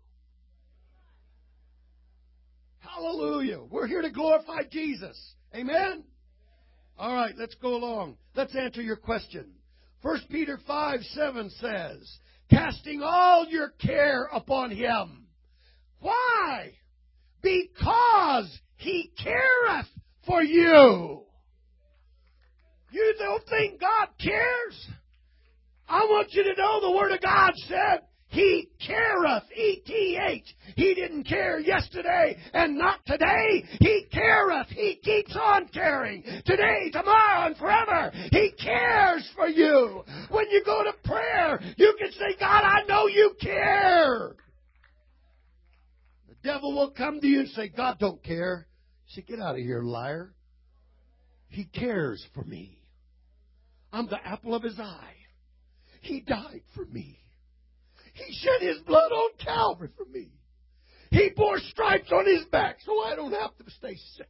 Hallelujah. We're here to glorify Jesus. Amen? All right, let's go along. Let's answer your question. 1 Peter 5:7 says, "Casting all your care upon Him." Why? Because He careth for you. You don't think God cares? I want you to know the Word of God said He careth, E-T-H. He didn't care yesterday and not today. He careth. He keeps on caring. Today, tomorrow, and forever. He cares for you. When you go to prayer, you can say, "God, I know you care." The devil will come to you and say, "God don't care." You say, "Get out of here, liar." He cares for me. I'm the apple of His eye. He died for me. He shed His blood on Calvary for me. He bore stripes on His back so I don't have to stay sick.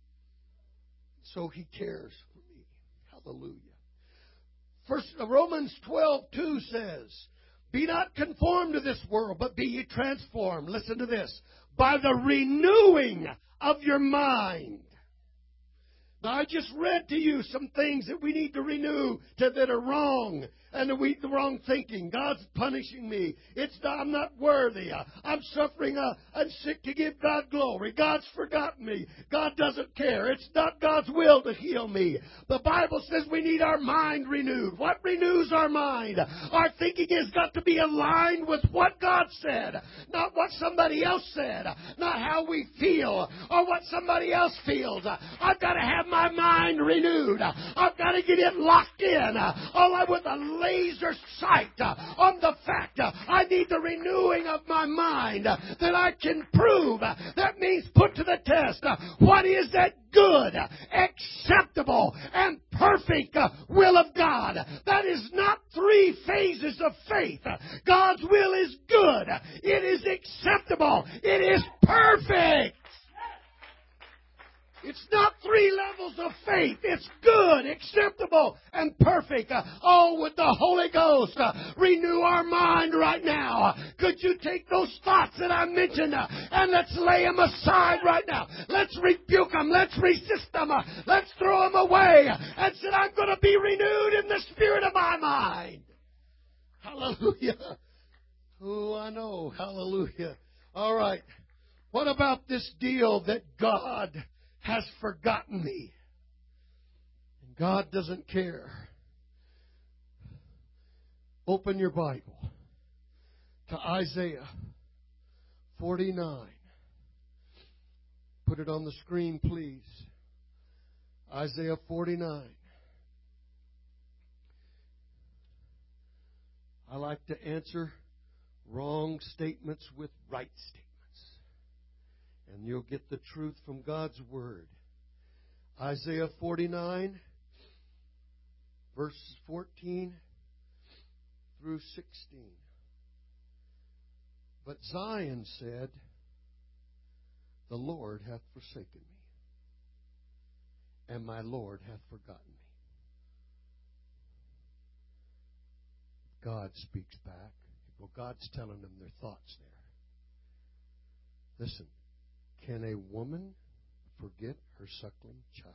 So He cares for me. Hallelujah. Romans 12:2 says, "Be not conformed to this world, but be ye transformed." Listen to this. "By the renewing of your mind." Now, I just read to you some things that we need to renew that are wrong. And the wrong thinking. God's punishing me. I'm not worthy. I'm suffering. I'm sick to give God glory. God's forgotten me. God doesn't care. It's not God's will to heal me. The Bible says we need our mind renewed. What renews our mind? Our thinking has got to be aligned with what God said. Not what somebody else said. Not how we feel or what somebody else feels. I've got to have my mind renewed. I've got to get it locked in. With a laser sight on the fact I need the renewing of my mind that I can prove. That means put to the test what is that good, acceptable, and perfect will of God. That is not 3 phases of faith. God's will is good. It is acceptable. It is perfect. It's not 3 levels of faith. It's good, acceptable, and perfect. With the Holy Ghost, renew our mind right now. Could you take those thoughts that I mentioned and let's lay them aside right now. Let's rebuke them. Let's resist them. Let's throw them away. And say, I'm going to be renewed in the spirit of my mind. Hallelujah. Oh, I know. Hallelujah. All right. What about this deal that God has forgotten me? And God doesn't care. Open your Bible to Isaiah 49. Put it on the screen, please. Isaiah 49. I like to answer wrong statements with right statements. And you'll get the truth from God's Word. Isaiah 49, verses 14 through 16. But Zion said, the Lord hath forsaken me, and my Lord hath forgotten me. God speaks back. Well, God's telling them their thoughts there. Listen, can a woman forget her suckling child?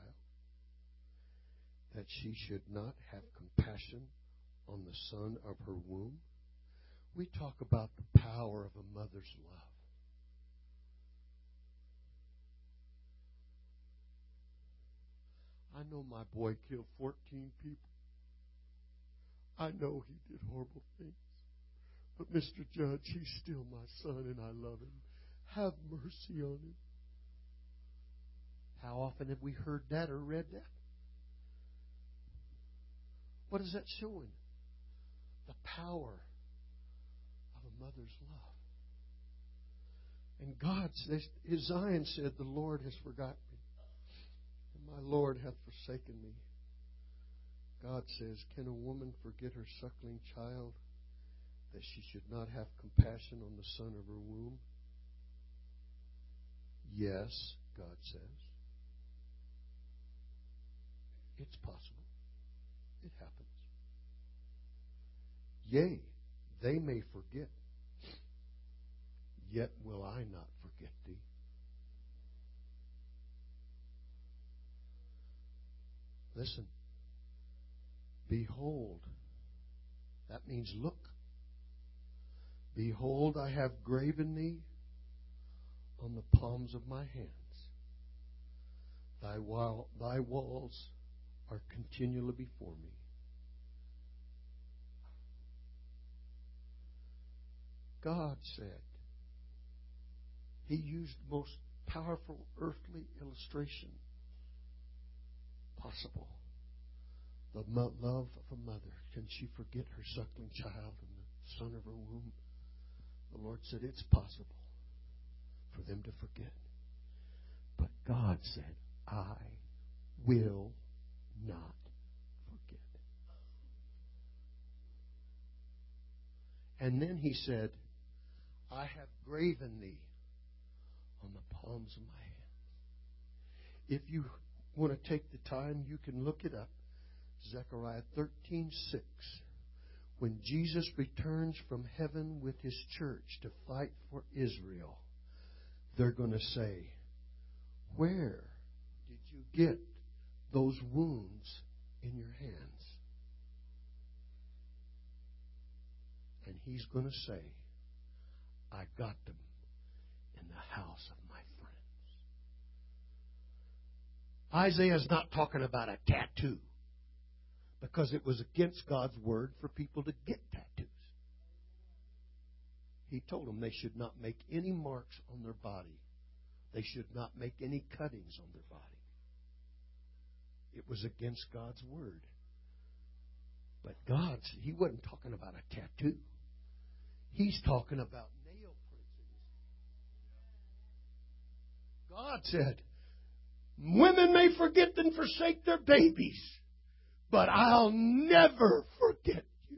That she should not have compassion on the son of her womb? We talk about the power of a mother's love. I know my boy killed 14 people. I know he did horrible things. But Mr. Judge, he's still my son and I love him. Have mercy on him. How often have we heard that or read that? What is that showing? The power of a mother's love. And God says, Zion said, the Lord has forgotten me, and my Lord hath forsaken me. God says, can a woman forget her suckling child, that she should not have compassion on the son of her womb? Yes, God says. It's possible. It happens. Yea, they may forget, yet will I not forget thee. Listen. Behold. That means look. Behold, I have graven thee on the palms of my hands. Thy walls are continually before me. God said, He used the most powerful earthly illustration possible. The love of a mother. Can she forget her suckling child and the son of her womb? The Lord said it's possible for them to forget. But God said, I will not forget. And then He said, I have graven thee on the palms of my hands. If you want to take the time, you can look it up. Zechariah 13:6. When Jesus returns from heaven with His church to fight for Israel, they're going to say, where did you get those wounds in your hands? And He's going to say, I got them in the house of my friends. Isaiah's not talking about a tattoo, because it was against God's word for people to get tattoos. He told them they should not make any marks on their body. They should not make any cuttings on their body. It was against God's word. But He wasn't talking about a tattoo. He's talking about nail prints. God said, women may forget and forsake their babies, but I'll never forget you.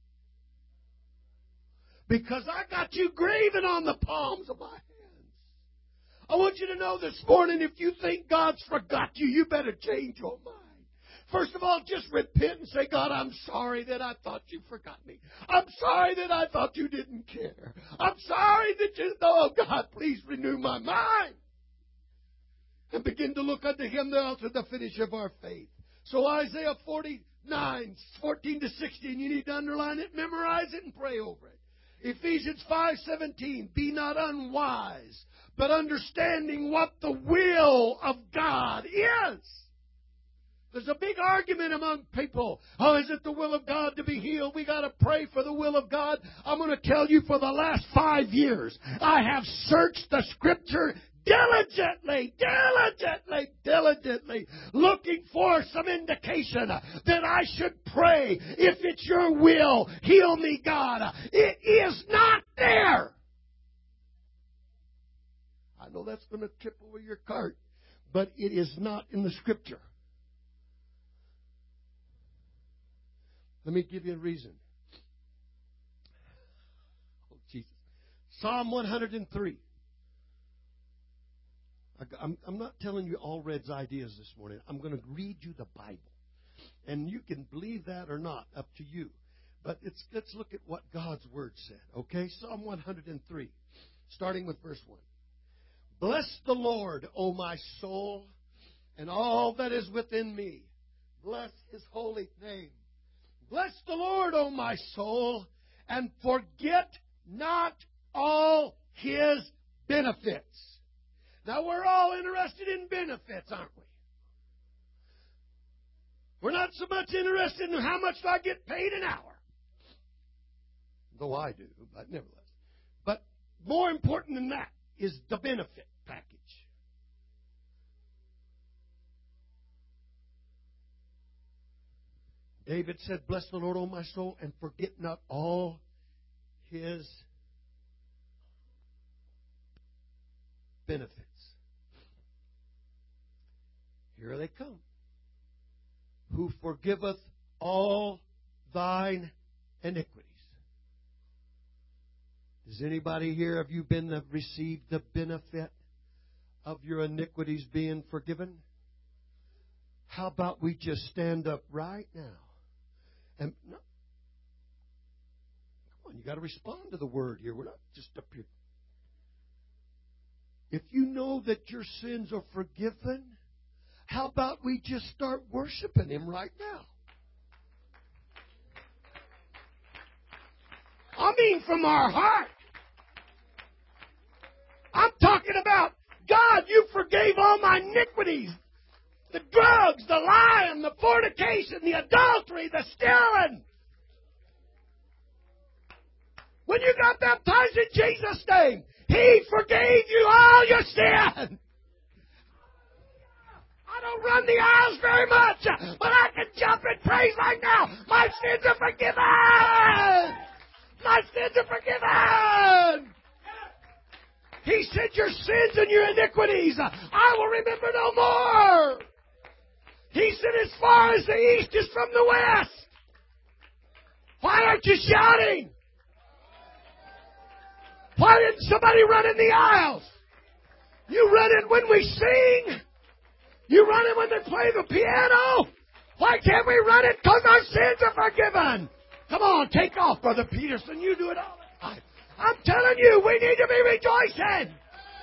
Because I got you graven on the palms of my hands. I want you to know this morning, if you think God's forgot you, you better change your mind. First of all, just repent and say, God, I'm sorry that I thought you forgot me. I'm sorry that I thought you didn't care. I'm sorry that you... Oh, God, please renew my mind. And begin to look unto Him, the author, the finisher of our faith. So Isaiah 49, 14 to 16, you need to underline it, memorize it, and pray over it. Ephesians 5:17, be not unwise, but understanding what the will of God is. There's a big argument among people. Oh, is it the will of God to be healed? We got to pray for the will of God. I'm going to tell you, for the last 5 years, I have searched the Scripture diligently, looking for some indication that I should pray. If it's your will, heal me, God. It is not there. I know that's going to tip over your cart, but it is not in the Scripture. Let me give you a reason. Oh, Jesus. Psalm 103. I'm not telling you all Red's ideas this morning. I'm going to read you the Bible. And you can believe that or not, up to you. But let's look at what God's Word said. Okay? Psalm 103, starting with verse 1. Bless the Lord, O my soul, and all that is within me. Bless His holy name. Bless the Lord, O my soul, and forget not all His benefits. Now, we're all interested in benefits, aren't we? We're not so much interested in how much do I get paid an hour. Though I do, but nevertheless. But more important than that is the benefit package. David said, bless the Lord, O my soul, and forget not all His benefits. Here they come. Who forgiveth all thine iniquities. Does anybody here, have you received the benefit of your iniquities being forgiven? How about we just stand up right now? And no, come on, you got to respond to the word here. We're not just up here. If you know that your sins are forgiven, how about we just start worshiping Him right now? I mean from our heart. I'm talking about, God, you forgave all my iniquities. The drugs, the lying, the fornication, the adultery, the stealing. When you got baptized in Jesus' name, He forgave you all your sin. I don't run the aisles very much, but I can jump and praise right now. My sins are forgiven. My sins are forgiven. He said, your sins and your iniquities I will remember no more. He said, as far as the east is from the west. Why aren't you shouting? Why didn't somebody run in the aisles? You run it when we sing. You run it when they play the piano. Why can't we run it? Because our sins are forgiven. Come on, take off, Brother Peterson. You do it all the time. I'm telling you, we need to be rejoicing.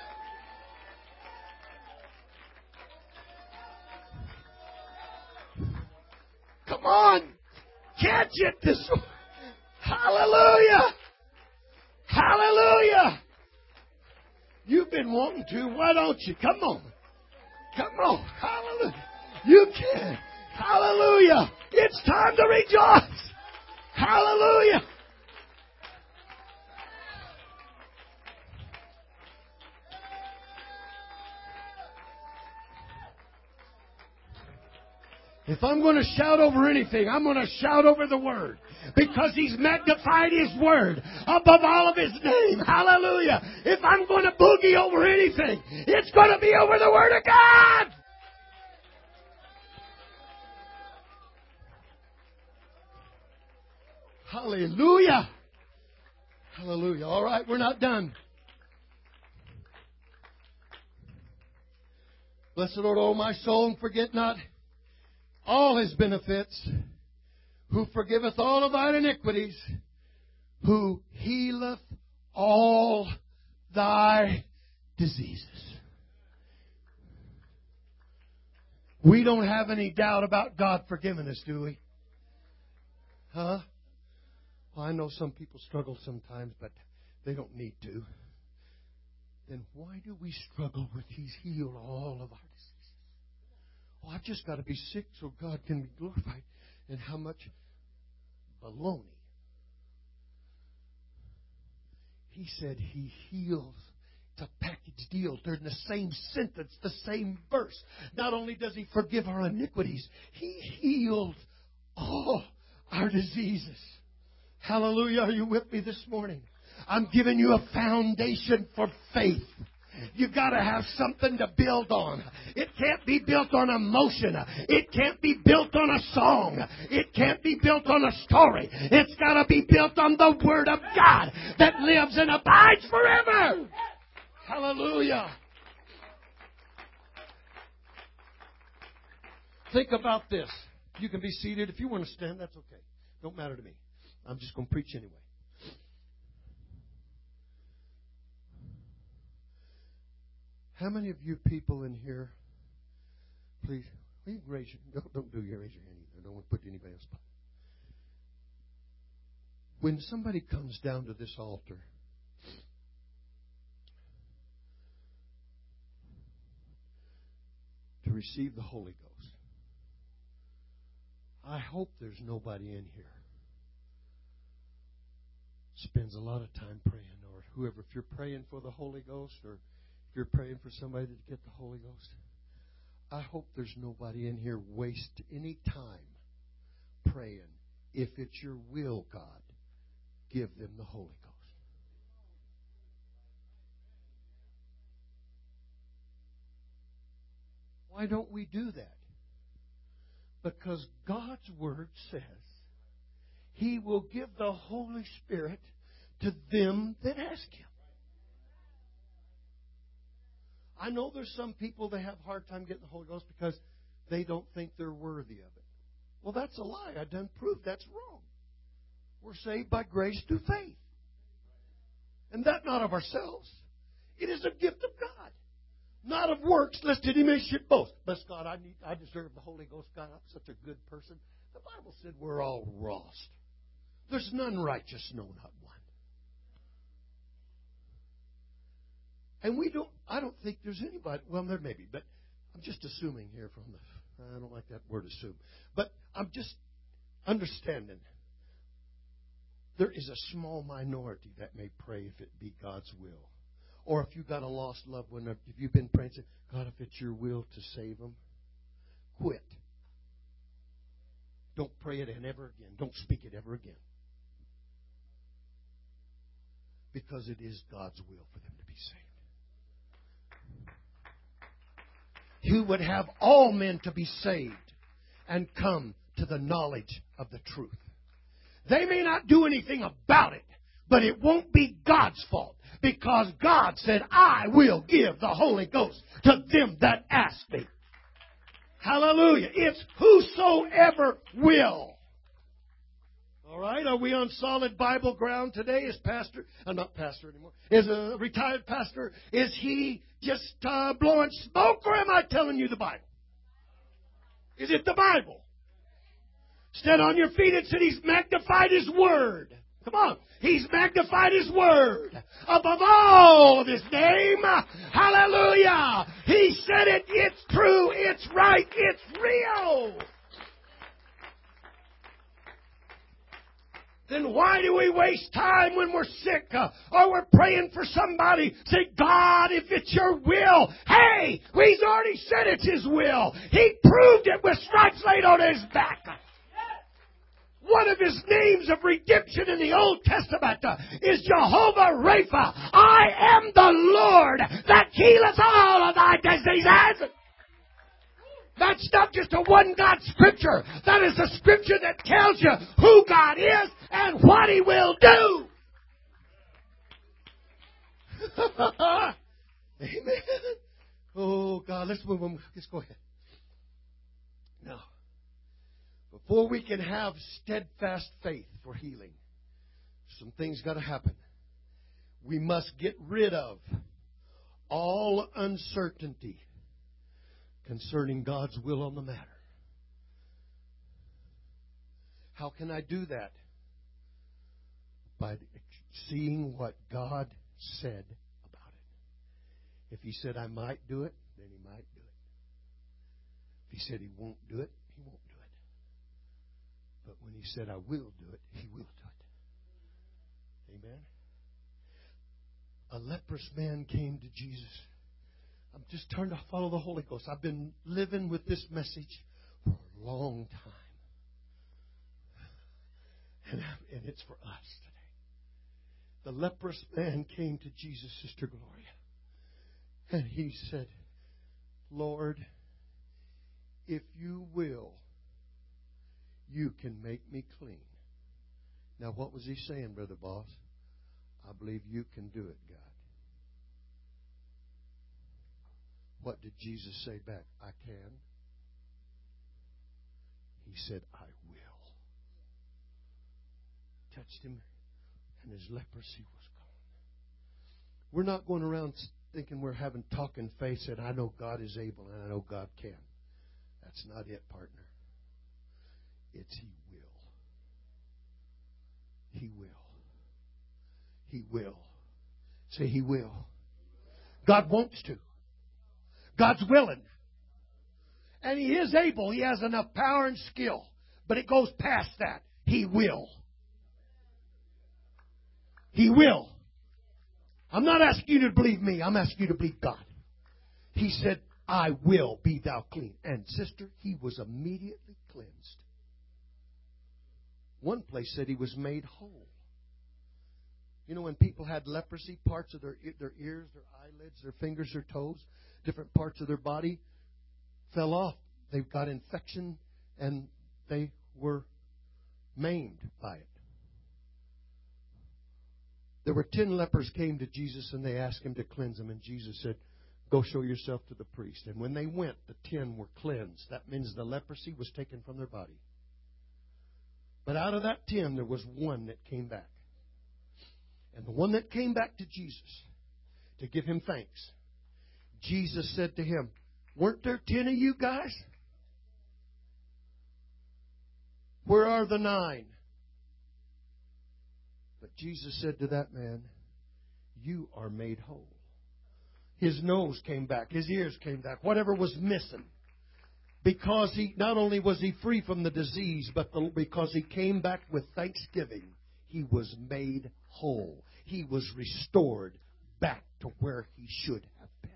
Come on. Catch it this way. Hallelujah. Hallelujah. You've been wanting to. Why don't you? Come on. Come on. Hallelujah. You can. Hallelujah. It's time to rejoice. Hallelujah. If I'm going to shout over anything, I'm going to shout over the Word. Because He's magnified His Word above all of His name. Hallelujah. If I'm going to boogie over anything, it's going to be over the Word of God. Hallelujah. Hallelujah. All right, we're not done. Bless the Lord, O my soul, and forget not all His benefits, who forgiveth all of thine iniquities, who healeth all thy diseases. We don't have any doubt about God forgiving us, do we? Huh? Well, I know some people struggle sometimes, but they don't need to. Then why do we struggle with He's healed all of our diseases? Oh, I've just got to be sick so God can be glorified. And how much baloney. He said He heals. It's a package deal. They're in the same sentence, the same verse. Not only does He forgive our iniquities, He heals all our diseases. Hallelujah. Are you with me this morning? I'm giving you a foundation for faith. You've got to have something to build on. It can't be built on emotion. It can't be built on a song. It can't be built on a story. It's got to be built on the Word of God that lives and abides forever. Hallelujah. Think about this. You can be seated. If you want to stand, that's okay. Don't matter to me. I'm just going to preach anyway. How many of you people in here, please, will you raise your, don't raise your hand either. I don't want to put anybody else. When somebody comes down to this altar, to receive the Holy Ghost, I hope there's nobody in here spends a lot of time praying, or whoever, if you're praying for the Holy Ghost, or if you're praying for somebody to get the Holy Ghost, I hope there's nobody in here waste any time praying. If it's your will, God, give them the Holy Ghost. Why don't we do that? Because God's Word says He will give the Holy Spirit to them that ask Him. I know there's some people that have a hard time getting the Holy Ghost because they don't think they're worthy of it. Well, that's a lie. I done proved that's wrong. We're saved by grace through faith. And that not of ourselves. It is a gift of God. Not of works, lest any man should boast. Bless God, I deserve the Holy Ghost. God, I'm such a good person. The Bible said we're all lost. There's none righteous, no, not one. And I don't think there's anybody, well, there may be, but I'm just assuming here I don't like that word assume, but I'm just understanding there is a small minority that may pray if it be God's will. Or if you've got a lost loved one, if you've been praying, say, God, if it's your will to save them, quit. Don't pray it ever again. Don't speak it ever again. Because it is God's will for them to be saved. He would have all men to be saved and come to the knowledge of the truth. They may not do anything about it, but it won't be God's fault. Because God said, I will give the Holy Ghost to them that ask me. Hallelujah. It's whosoever will. All right, are we on solid Bible ground today? Is pastor, I'm not pastor anymore, is a retired pastor, is he just blowing smoke, or am I telling you the Bible? Is it the Bible? Stand on your feet and said He's magnified His Word. Come on. He's magnified His Word above all of His name. Hallelujah. He said it. It's true. It's right. It's real. Then why do we waste time when we're sick or we're praying for somebody? Say, God, if it's your will. Hey, He's already said it's His will. He proved it with stripes laid on His back. One of His names of redemption in the Old Testament is Jehovah Rapha. I am the Lord that healeth all of thy diseases. That's not just a one God scripture. That is a scripture that tells you who God is and what He will do. Amen. Oh, God, let's move on. Let's go ahead. Now, before we can have steadfast faith for healing, some things got to happen. We must get rid of all uncertainty concerning God's will on the matter. How can I do that? By seeing what God said about it. If He said I might do it, then He might do it. If He said He won't do it, He won't do it. But when He said I will do it, He will do it. Amen? A leprous man came to Jesus. I'm just trying to follow the Holy Ghost. I've been living with this message for a long time. And it's for us today. The leprous man came to Jesus, Sister Gloria. And he said, Lord, if you will, you can make me clean. Now, what was he saying, Brother Boss? I believe you can do it, God. What did Jesus say back? I can. He said, I will. Touched him, and his leprosy was gone. We're not going around thinking we're having talking faith, and I know God is able, and I know God can. That's not it, partner. It's He will. He will. He will. Say He will. God wants to. God's willing. And He is able. He has enough power and skill. But it goes past that. He will. He will. I'm not asking you to believe me. I'm asking you to believe God. He said, I will be thou clean. And sister, he was immediately cleansed. One place said he was made whole. You know, when people had leprosy, parts of their ears, their eyelids, their fingers, their toes, different parts of their body fell off. They got infection and they were maimed by it. There were 10 lepers came to Jesus and they asked Him to cleanse them. And Jesus said, go show yourself to the priest. And when they went, the 10 were cleansed. That means the leprosy was taken from their body. But out of that 10, there was one that came back. And the one that came back to Jesus to give Him thanks, Jesus said to him, weren't there 10 of you guys? Where are the 9? But Jesus said to that man, you are made whole. His nose came back. His ears came back. Whatever was missing. Because he not only was he free from the disease, but because he came back with thanksgiving, he was made whole. He was restored back to where he should have been.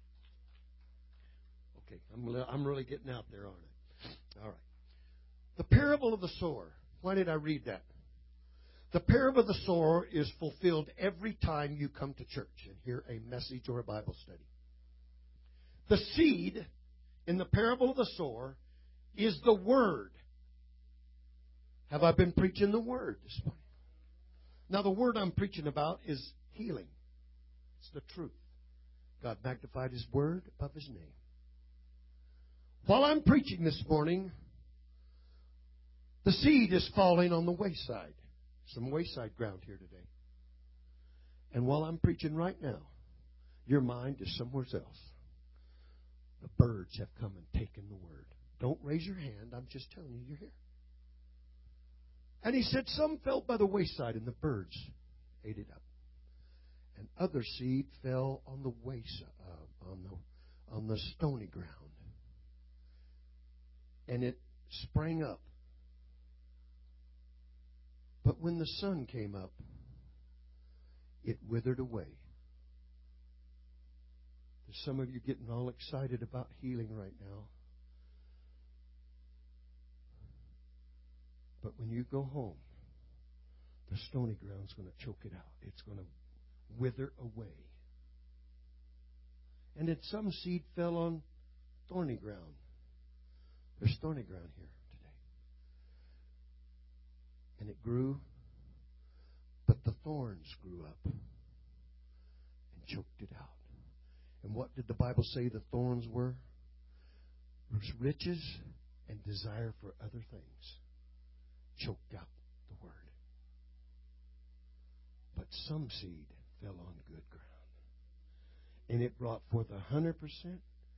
Okay, I'm really getting out there, aren't I? All right. The parable of the sower. Why did I read that? The parable of the sower is fulfilled every time you come to church and hear a message or a Bible study. The seed in the parable of the sower is the Word. Have I been preaching the Word this morning? Now, the Word I'm preaching about is healing. It's the truth. God magnified His Word above His name. While I'm preaching this morning, the seed is falling on the wayside. Some wayside ground here today. And while I'm preaching right now, your mind is somewhere else. The birds have come and taken the Word. Don't raise your hand. I'm just telling you, you're here. And he said, some fell by the wayside, and the birds ate it up. And other seed fell on the wayside, on the stony ground. And it sprang up. But when the sun came up, it withered away. There's some of you getting all excited about healing right now. But when you go home, the stony ground's going to choke it out. It's going to wither away. And then some seed fell on thorny ground. There's thorny ground here today. And it grew, but the thorns grew up and choked it out. And what did the Bible say the thorns were? It was riches and desire for other things. Choked out the Word. But some seed fell on good ground. And it brought forth 100%, 60%,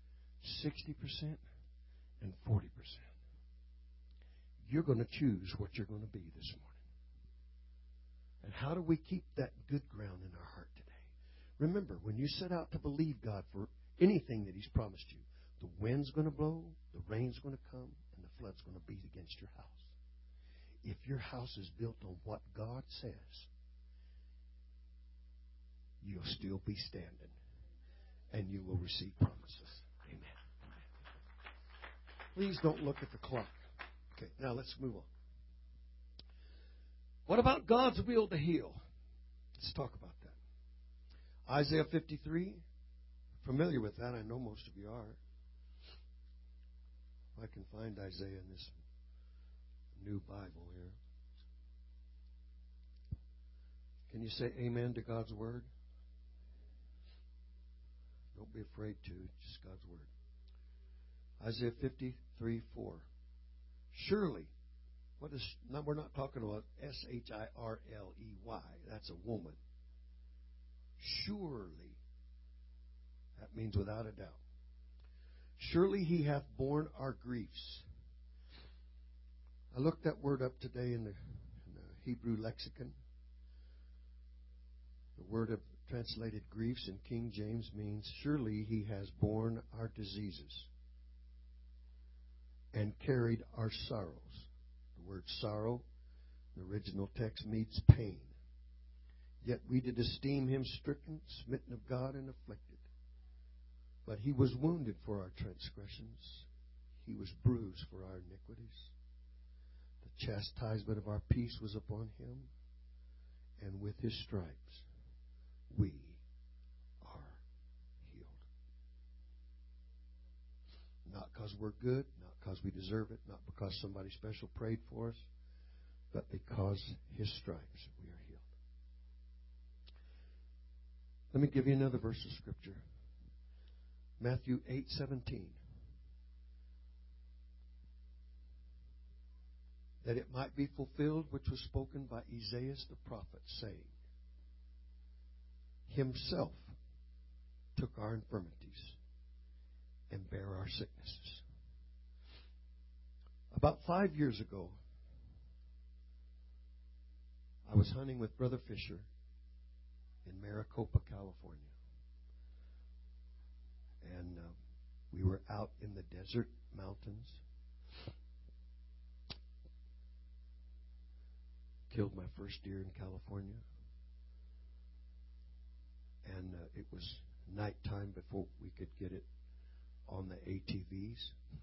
and 40%. You're going to choose what you're going to be this morning. And how do we keep that good ground in our heart today? Remember, when you set out to believe God for anything that He's promised you, the wind's going to blow, the rain's going to come, and the flood's going to beat against your house. If your house is built on what God says, you'll still be standing, and you will receive promises. Amen. Please don't look at the clock. Okay, now let's move on. What about God's will to heal? Let's talk about that. Isaiah 53, familiar with that. I know most of you are. I can find Isaiah in this new Bible here. Can you say amen to God's Word? Don't be afraid to. Just God's Word. Isaiah 53:4. Surely, now we're not talking about Shirley. That's a woman. Surely. That means without a doubt. Surely He hath borne our griefs. I looked that word up today in the Hebrew lexicon. The word of translated griefs in King James means, surely He has borne our diseases and carried our sorrows. The word sorrow, the original text, means pain. Yet we did esteem Him stricken, smitten of God, and afflicted. But He was wounded for our transgressions. He was bruised for our iniquities. The chastisement of our peace was upon Him, and with His stripes we are healed. Not because we're good, not because we deserve it, not because somebody special prayed for us, but because His stripes we are healed. Let me give you another verse of Scripture. Matthew 8:17. That it might be fulfilled which was spoken by Isaiah the prophet, saying, Himself took our infirmities and bare our sicknesses. About 5 years ago, I was hunting with Brother Fisher in Maricopa, California. And we were out in the desert mountains. Killed my first deer in California. And it was nighttime before we could get it on the ATVs.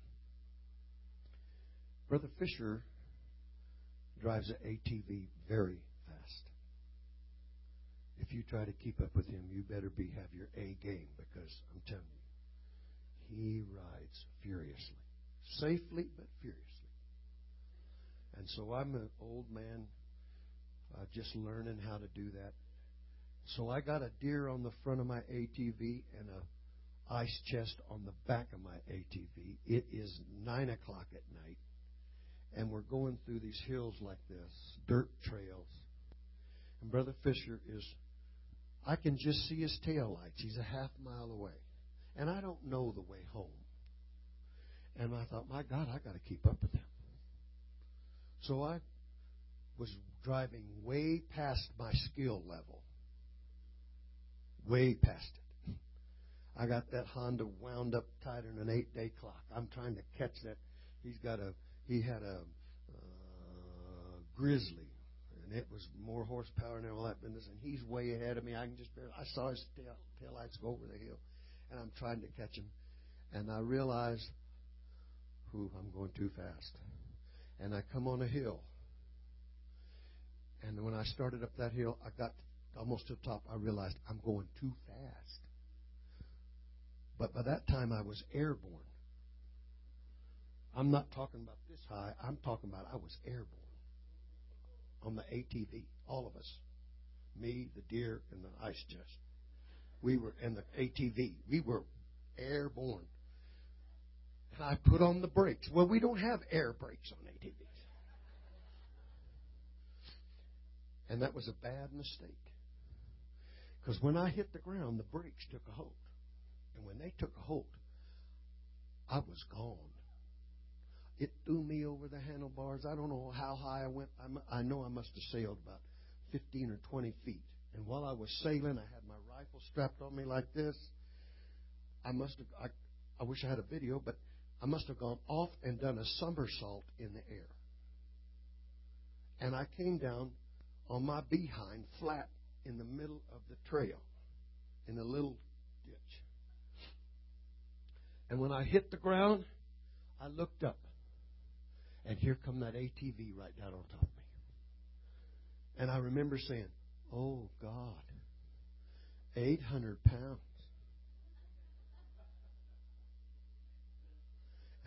Brother Fisher drives an ATV very fast. If you try to keep up with him, you better have your A game, because I'm telling you, he rides furiously. Safely, but furiously. And so I'm an old man just learning how to do that. So I got a deer on the front of my ATV and a ice chest on the back of my ATV. It is 9 o'clock at night, and we're going through these hills like this, dirt trails. And Brother Fisher I can just see his tail lights. He's a half mile away. And I don't know the way home. And I thought, my God, I got to keep up with him. So I was driving way past my skill level. Way past it. I got that Honda wound up tighter than an 8-day clock. I'm trying to catch that. He had a Grizzly, and it was more horsepower and all that business. And he's way ahead of me. I saw his tail lights go over the hill, and I'm trying to catch him. And I realized, I'm going too fast. And I come on a hill. And when I started up that hill, I got almost to the top. I realized I'm going too fast. But by that time, I was airborne. I'm not talking about this high. I'm talking about I was airborne on the ATV. All of us. Me, the deer, and the ice chest. We were in the ATV. We were airborne. And I put on the brakes. Well, we don't have air brakes on ATVs. And that was a bad mistake. Because when I hit the ground, the brakes took a hold. And when they took a hold, I was gone. It threw me over the handlebars. I don't know how high I went. I know I must have sailed about 15 or 20 feet. And while I was sailing, I had my rifle strapped on me like this. I wish I had a video, but I must have gone off and done a somersault in the air. And I came down on my behind flat in the middle of the trail in a little ditch. And when I hit the ground, I looked up. And here come that ATV right down on top of me. And I remember saying, oh, God, 800 pounds.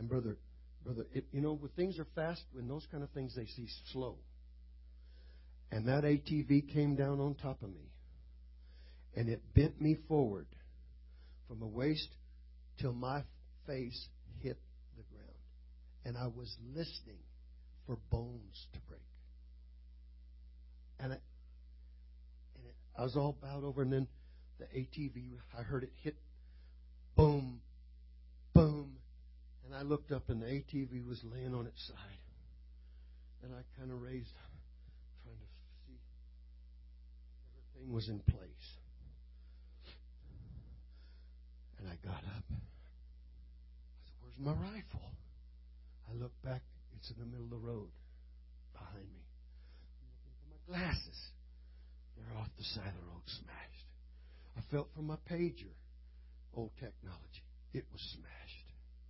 And brother, when things are fast, when those kind of things, they see slow. And that ATV came down on top of me. And it bent me forward from my waist till my face hit the ground. And I was listening for bones to break. And I was all bowed over, and then the ATV, I heard it hit, boom, boom. And I looked up, and the ATV was laying on its side. And I kind of raised, trying to see everything was in place. And I got up. I said, "Where's my rifle?" I looked back. It's in the middle of the road behind me. I'm looking for my glasses. They're off the side of the road, smashed. I felt for my pager. Old technology. It was smashed.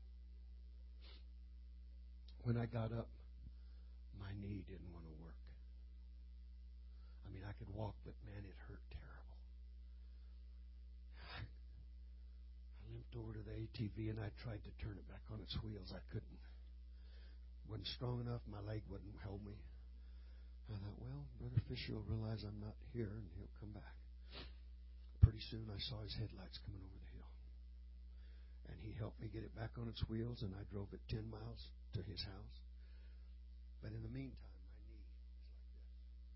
When I got up, my knee didn't want to work. I mean, I could walk, but man, it hurt terrible. I limped over to the ATV and I tried to turn it back on its wheels. I couldn't. Wasn't strong enough. My leg wouldn't hold me. I thought, well, Brother Fisher will realize I'm not here and he'll come back. Pretty soon I saw his headlights coming over the hill. And he helped me get it back on its wheels, and I drove it 10 miles to his house. But in the meantime, my knee is like this.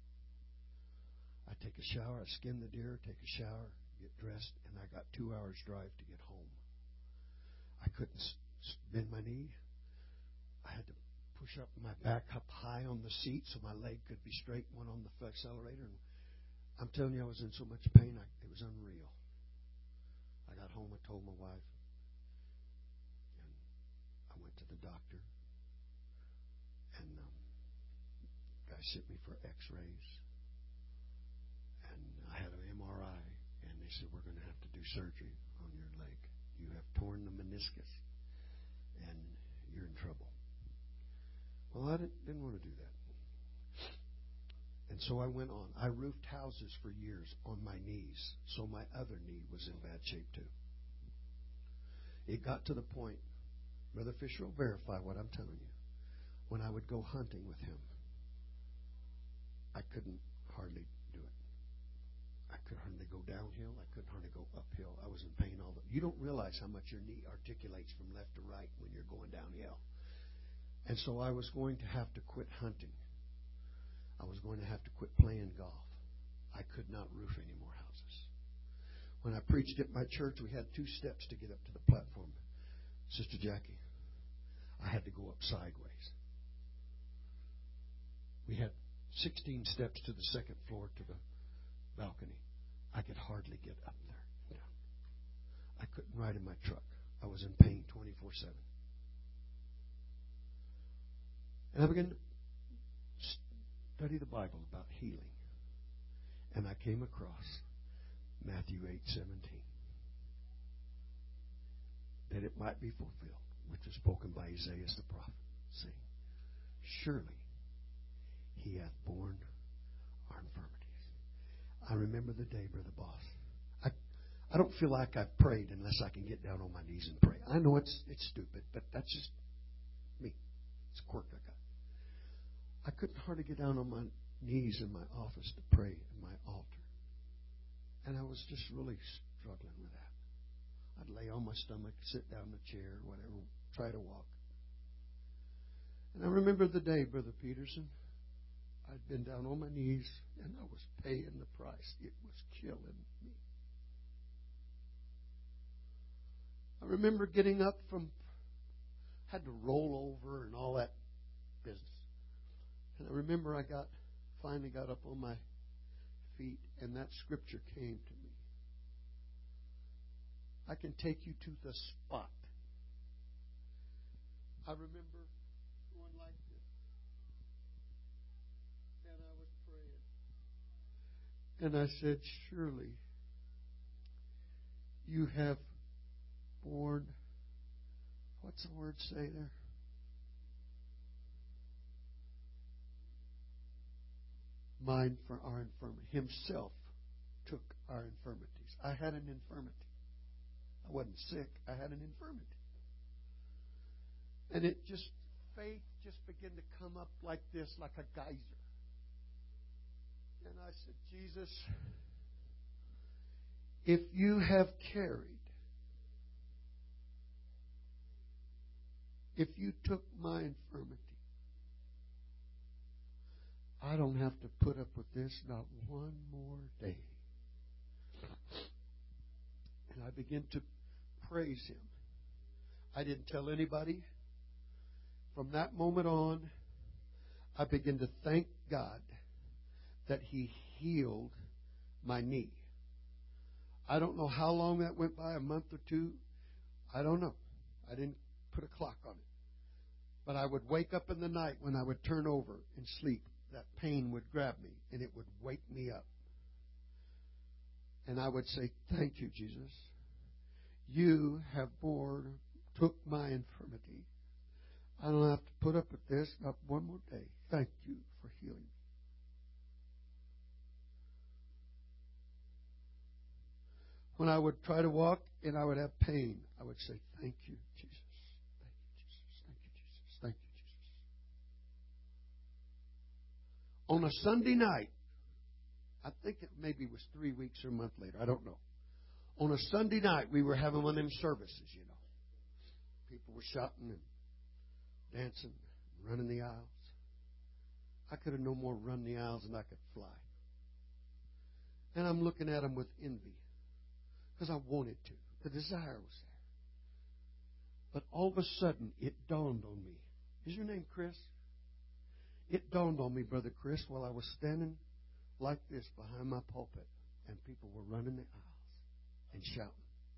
I take a shower, I skin the deer, take a shower, get dressed, and I got 2 hours drive to get home. I couldn't bend my knee. I had to push up my back up high on the seat so my leg could be straight, one on the accelerator. And I'm telling you, I was in so much pain, it was unreal. I got home, I told my wife, and I went to the doctor, and guy sent me for x-rays, and I had an MRI, and they said, we're going to have to do surgery on your leg. You have torn the meniscus, and you're in trouble. Well, I didn't want to do that. And so I went on. I roofed houses for years on my knees, so my other knee was in bad shape too. It got to the point, Brother Fisher will verify what I'm telling you, when I would go hunting with him, I couldn't hardly do it. I could hardly go downhill. I couldn't hardly go uphill. I was in pain all the time. You don't realize how much your knee articulates from left to right when you're going downhill. And so I was going to have to quit hunting. I was going to have to quit playing golf. I could not roof any more houses. When I preached at my church, we had 2 steps to get up to the platform. Sister Jackie, I had to go up sideways. We had 16 steps to the second floor to the balcony. I could hardly get up there. I couldn't ride in my truck. I was in pain 24/7. And I began to study the Bible about healing. And I came across Matthew 8:17. That it might be fulfilled, which was spoken by Isaiah the prophet, saying, surely he hath borne our infirmities. I remember the day, Brother Boss. I don't feel like I've prayed unless I can get down on my knees and pray. I know it's stupid, but that's just me. It's a quirk I got. I couldn't hardly get down on my knees in my office to pray at my altar. And I was just really struggling with that. I'd lay on my stomach, sit down in a chair, whatever, try to walk. And I remember the day, Brother Peterson, I'd been down on my knees and I was paying the price. It was killing me. I remember getting up had to roll over and all that business. And I remember I finally got up on my feet, and that scripture came to me. I can take you to the spot. I remember going like this, and I was praying. And I said, surely you have borne, what's the word say there? Mine for our infirmity. Himself took our infirmities. I had an infirmity. I wasn't sick. I had an infirmity. And faith just began to come up like this, like a geyser. And I said, Jesus, if you have carried, if you took my infirmity, I don't have to put up with this not one more day. And I began to praise Him. I didn't tell anybody. From that moment on, I began to thank God that He healed my knee. I don't know how long that went by, a month or two. I don't know. I didn't put a clock on it. But I would wake up in the night when I would turn over and sleep. That pain would grab me and it would wake me up. And I would say, thank you, Jesus. You have took my infirmity. I don't have to put up with this not one more day. Thank you for healing me. When I would try to walk and I would have pain, I would say, thank you, Jesus. Thank you, Jesus. Thank you, Jesus. Thank you, Jesus. On a Sunday night, I think it maybe was 3 weeks or a month later, I don't know. On a Sunday night, we were having one of them services, you know. People were shouting and dancing, running the aisles. I could have no more run the aisles than I could fly. And I'm looking at them with envy because I wanted to. The desire was there. But all of a sudden, it dawned on me. Is your name Chris? It dawned on me, Brother Chris, while I was standing like this behind my pulpit, and people were running the aisles and shouting,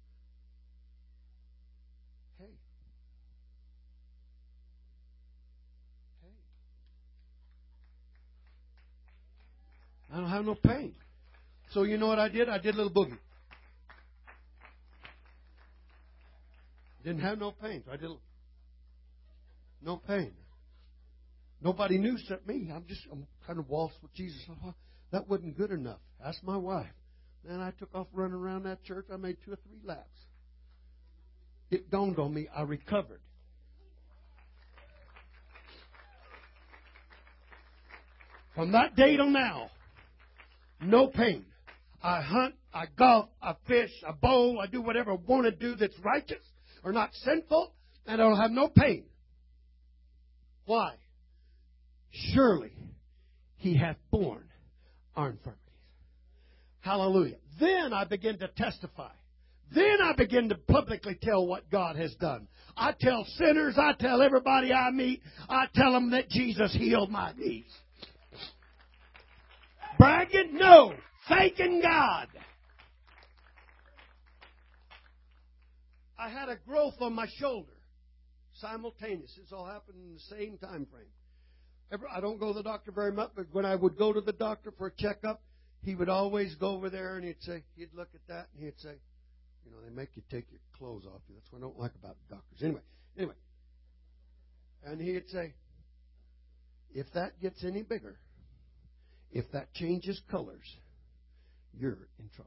hey, I don't have no pain. So you know what I did? I did a little boogie. Didn't have no pain. So I did no pain. Nobody knew except me. I'm trying to waltz with Jesus. That wasn't good enough. Ask my wife. Man, I took off running around that church. I made 2 or 3 laps. It dawned on me I recovered. From that day till now, no pain. I hunt, I golf, I fish, I bowl, I do whatever I want to do that's righteous or not sinful, and I don't have no pain. Why? Surely He hath borne our infirmities. Hallelujah. Then I begin to testify. Then I begin to publicly tell what God has done. I tell sinners, I tell everybody I meet, I tell them that Jesus healed my knees. Bragging? No. Thanking God. I had a growth on my shoulder. Simultaneous. It's all happened in the same time frame. I don't go to the doctor very much, but when I would go to the doctor for a checkup, he would always go over there and he'd look at that and he'd say, you know, they make you take your clothes off you. That's what I don't like about doctors. Anyway. And he'd say, if that gets any bigger, if that changes colors, you're in trouble.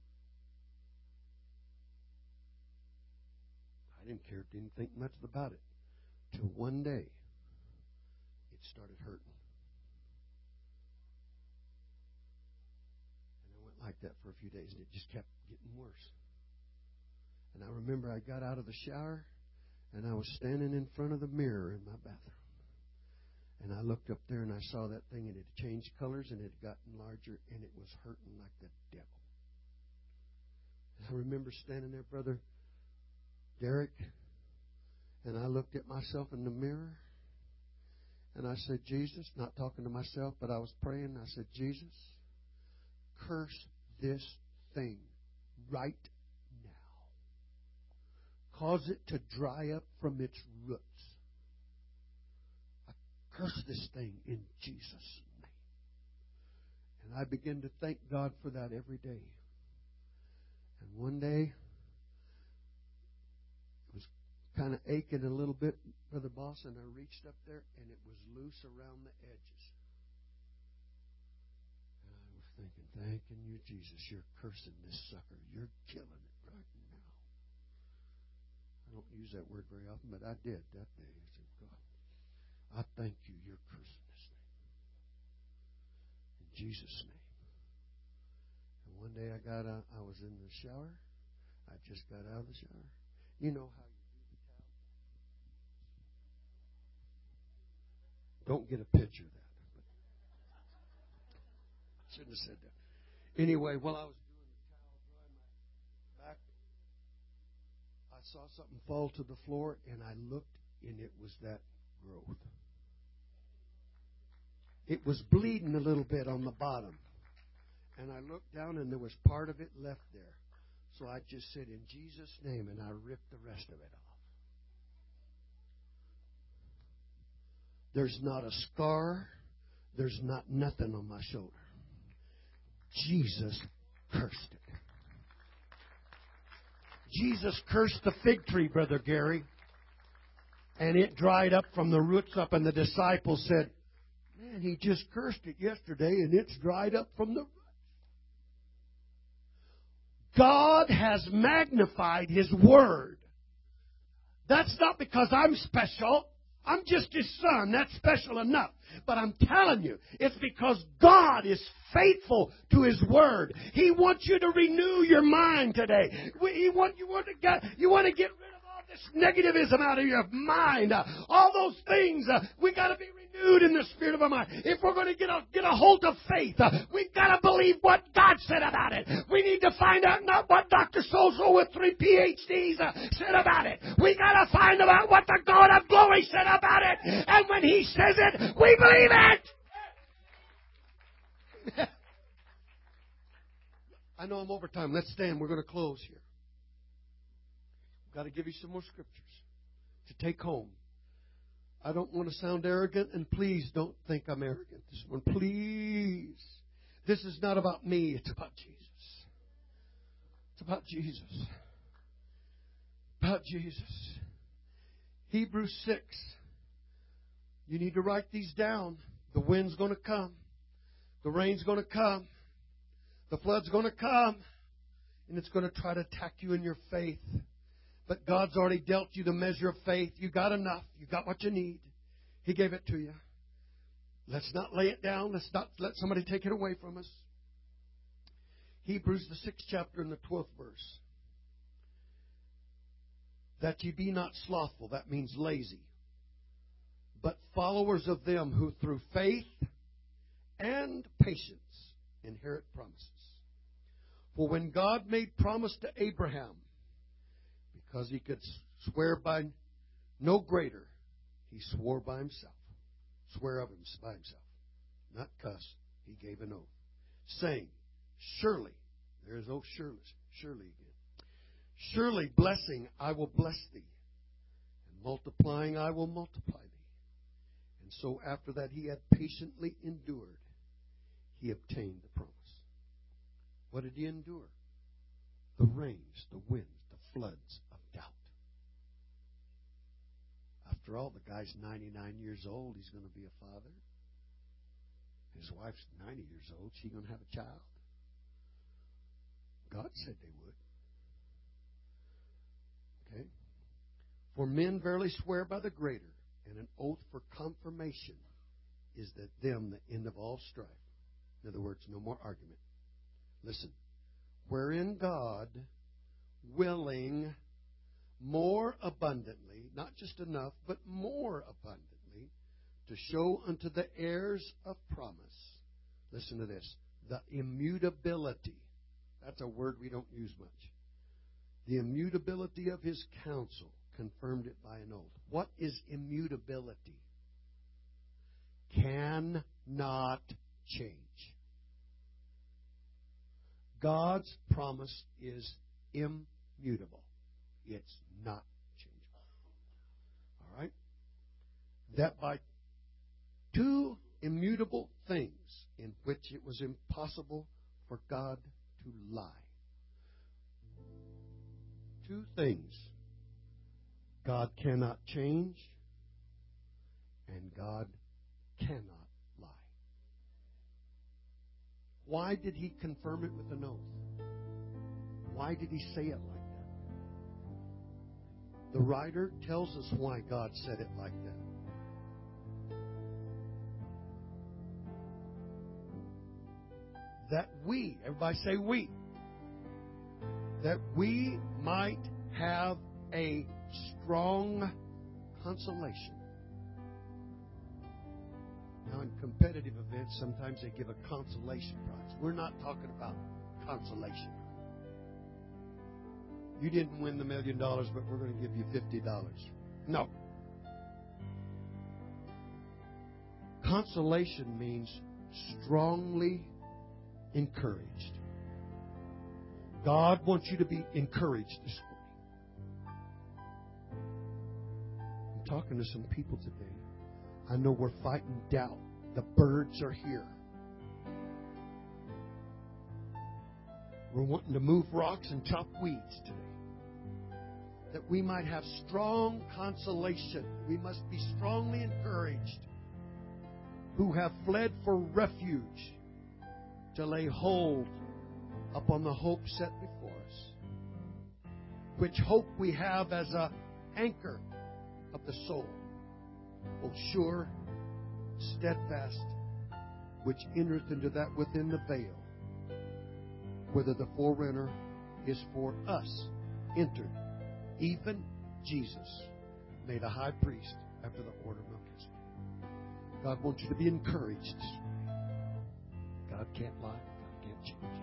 I didn't care, didn't think much about it. Till one day, it started hurting. And I went like that for a few days, and it just kept getting worse. And I remember I got out of the shower, and I was standing in front of the mirror in my bathroom. And I looked up there, and I saw that thing, and it had changed colors, and it had gotten larger, and it was hurting like the devil. And I remember standing there, Brother Derek, and I looked at myself in the mirror, and I said, Jesus, not talking to myself, but I was praying. I said, Jesus, curse this thing right now. Cause it to dry up from its roots. I curse this thing in Jesus' name. And I begin to thank God for that every day. And one day, kind of aching a little bit, Brother Boss, and I reached up there, and it was loose around the edges. And I was thinking, thanking you, Jesus, you're cursing this sucker. You're killing it right now. I don't use that word very often, but I did that day. I said, God, I thank you. You're cursing this name. In Jesus' name. And one day I was in the shower. I just got out of the shower. You know how you do the towel? Don't get a picture of that. I shouldn't have said that. Anyway, while I was doing the towel drying my back, I saw something fall to the floor, and I looked, and it was that growth. It was bleeding a little bit on the bottom. And I looked down, and there was part of it left there. So I just said, in Jesus' name, and I ripped the rest of it off. There's not a scar. There's not nothing on my shoulder. Jesus cursed it. Jesus cursed the fig tree, Brother Gary. And it dried up from the roots up, and the disciples said, man, he just cursed it yesterday, and it's dried up from the roots. God has magnified His Word. That's not because I'm special. I'm just His son. That's special enough. But I'm telling you, it's because God is faithful to His Word. He wants you to renew your mind today. You want to get rid of all this negativism out of your mind. All those things. We got to be renewed in the spirit of our mind. If we're going to get a hold of faith, we've got to believe what God said about it. We need to find out not what Dr. So-so with 3 PhDs said about it. We got to find out what the God of glory said about it. And when He says it, we believe it. I know I'm over time. Let's stand. We're going to close here. I've got to give you some more scriptures to take home. I don't want to sound arrogant, and please don't think I'm arrogant this one. Please. This is not about me. It's about Jesus. It's about Jesus. About Jesus. Hebrews 6. You need to write these down. The wind's going to come. The rain's going to come. The flood's going to come. And it's going to try to attack you in your faith. But God's already dealt you the measure of faith. You got enough. You got what you need. He gave it to you. Let's not lay it down. Let's not let somebody take it away from us. Hebrews, the 6th chapter and the 12th verse. That ye be not slothful. That means lazy. But followers of them who through faith and patience inherit promises. For when God made promise to Abraham, because he could swear by no greater, he swore by himself. Swear of him by himself. Not cuss. He gave an oath. Saying, surely, there is oh surely again. Surely blessing I will bless thee, and multiplying I will multiply thee. And so after that he had patiently endured, he obtained the promise. What did he endure? The rains, the winds, the floods of doubt. After all, the guy's 99 years old. He's going to be a father. His wife's 90 years old. She's going to have a child. God said they would. Okay? For men verily swear by the greater, and an oath for confirmation is that them the end of all strife. In other words, no more argument. Listen. Wherein God, willing more abundantly, not just enough, but more abundantly, to show unto the heirs of promise, listen to this, the immutability. That's a word we don't use much. The immutability of His counsel, confirmed it by an oath. What is immutability? Cannot change. God's promise is immutable. It's not changeable. All right? That by two immutable things in which it was impossible for God to lie. Two things. God cannot change, and God cannot lie. Why did He confirm it with an oath? Why did He say it like that? The writer tells us why God said it like that. That we, everybody say we, that we might have a strong consolation. Now, in competitive events, sometimes they give a consolation prize. We're not talking about consolation. You didn't win the $1 million, but we're going to give you $50. No. Consolation means strongly encouraged. God wants you to be encouraged this morning. I'm talking to some people today. I know we're fighting doubt. The birds are here. We're wanting to move rocks and chop weeds today. That we might have strong consolation. We must be strongly encouraged. Who have fled for refuge to lay hold upon the hope set before us. Which hope we have as an anchor of the soul. O sure, steadfast, which entereth into that within the veil, whether the forerunner is for us entered, even Jesus, made a high priest after the order of Melchizedek. God wants you to be encouraged. God can't lie. God can't change.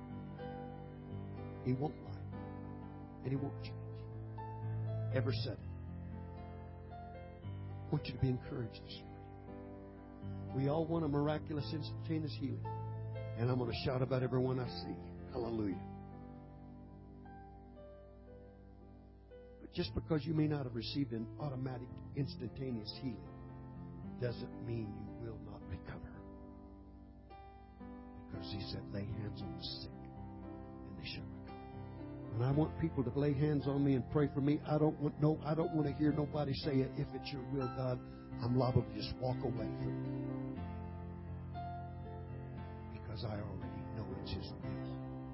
He won't lie. And He won't change. Ever said it. I want you to be encouraged this morning. We all want a miraculous, instantaneous healing. And I'm going to shout about everyone I see. Hallelujah. But just because you may not have received an automatic, instantaneous healing doesn't mean you will not recover. Because He said, lay hands on the sick and they shall recover. When I want people to lay hands on me and pray for me, I don't want to hear nobody say it. If it's your will, God, I'm liable to just walk away from it. Because I already know it's His will.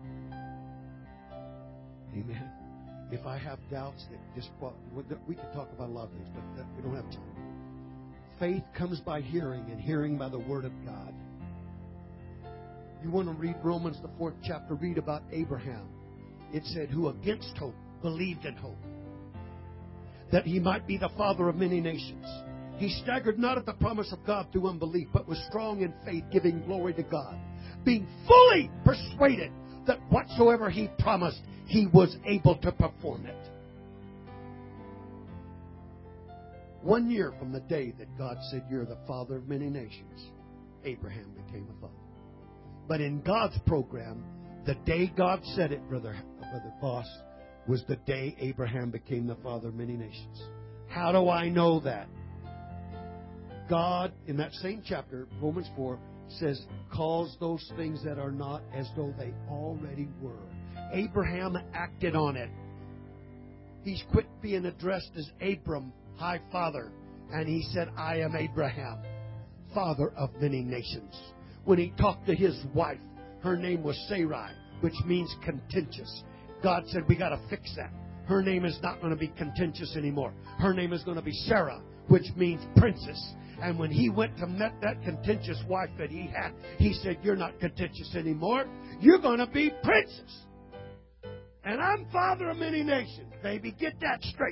Amen. If I have doubts that we can talk about a lot of things, but we don't have time. Faith comes by hearing, and hearing by the Word of God. You want to read Romans, the 4th chapter, read about Abraham. It said, who against hope believed in hope, that he might be the father of many nations. He staggered not at the promise of God through unbelief, but was strong in faith, giving glory to God, being fully persuaded that whatsoever He promised, He was able to perform it. 1 year from the day that God said, you're the father of many nations, Abraham became a father. But in God's program, the day God said it, Brother Boss, was the day Abraham became the father of many nations. How do I know that? God, in that same chapter, Romans 4, says, calls those things that are not as though they already were. Abraham acted on it. He's quit being addressed as Abram, High Father, and he said, I am Abraham, father of many nations. When he talked to his wife, her name was Sarai, which means contentious. God said, we got to fix that. Her name is not going to be contentious anymore. Her name is going to be Sarah, which means princess. And when he went to meet that contentious wife that he had, he said, you're not contentious anymore. You're going to be princess. And I'm father of many nations, baby. Get that straight.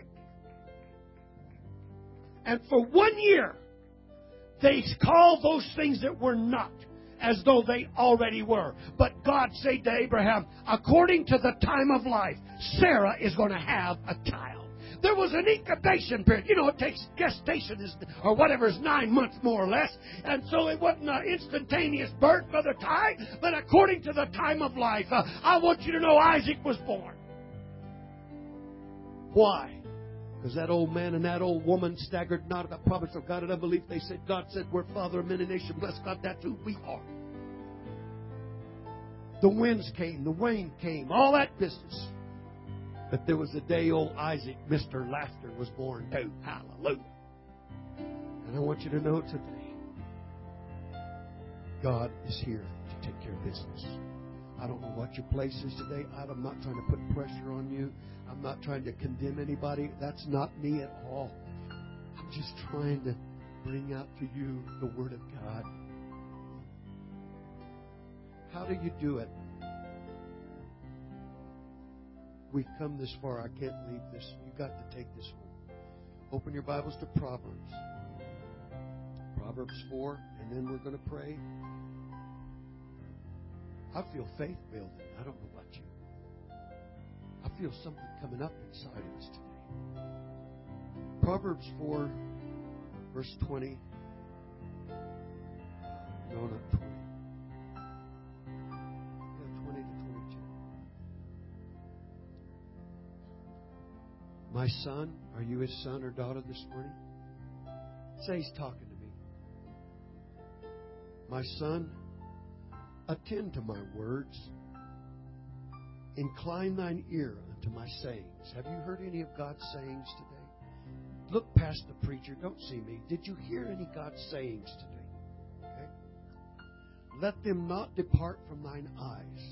And for 1 year, they called those things that were not as though they already were. But God said to Abraham, according to the time of life, Sarah is going to have a child. There was an incubation period. You know, it takes gestation or whatever is 9 months more or less. And so it wasn't an instantaneous birth, Brother Ty, but according to the time of life. I want you to know Isaac was born. Why? Because that old man and that old woman staggered not at the promise of God in unbelief. They said, God said, we're father of many nations. Bless God, that's who we are. The winds came, the rain came, all that business. But there was a day old Isaac, Mr. Laughter, was born too. Hallelujah. And I want you to know today, God is here to take care of business. I don't know what your place is today. I'm not trying to put pressure on you. I'm not trying to condemn anybody. That's not me at all. I'm just trying to bring out to you the Word of God. How do you do it? We've come this far. I can't leave this. You've got to take this home. Open your Bibles to Proverbs. Proverbs 4, and then we're going to pray. I feel faith building. I don't know about you. I feel something coming up inside of us today. Proverbs 4, verse 20. No, not 20. Yeah, 20 to 22. My son, are you his son or daughter this morning? Say he's talking to me. My son, attend to my words. Incline thine ear unto my sayings. Have you heard any of God's sayings today? Look past the preacher. Don't see me. Did you hear any God's sayings today? Okay. Let them not depart from thine eyes.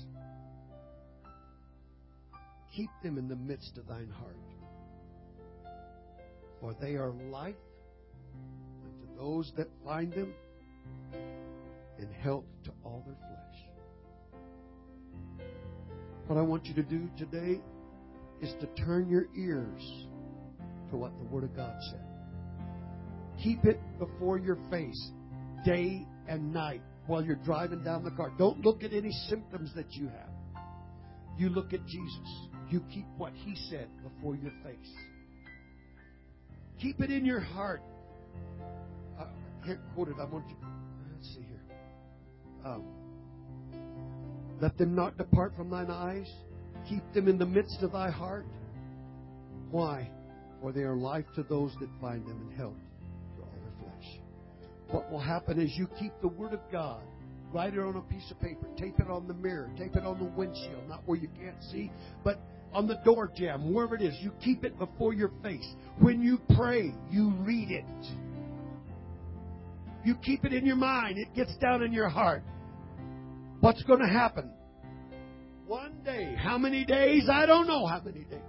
Keep them in the midst of thine heart. For they are life unto those that find them, and health to all their flesh. What I want you to do today is to turn your ears to what the Word of God said. Keep it before your face day and night while you're driving down the car. Don't look at any symptoms that you have. You look at Jesus. You keep what He said before your face. Keep it in your heart. I can't quote it. I want you. Let's see here. Let them not depart from thine eyes. Keep them in the midst of thy heart. Why? For they are life to those that find them, and health to all their flesh. What will happen is you keep the Word of God. Write it on a piece of paper. Tape it on the mirror. Tape it on the windshield. Not where you can't see, but on the door jamb, wherever it is. You keep it before your face. When you pray, you read it. You keep it in your mind. It gets down in your heart. What's going to happen? One day. How many days? I don't know how many days.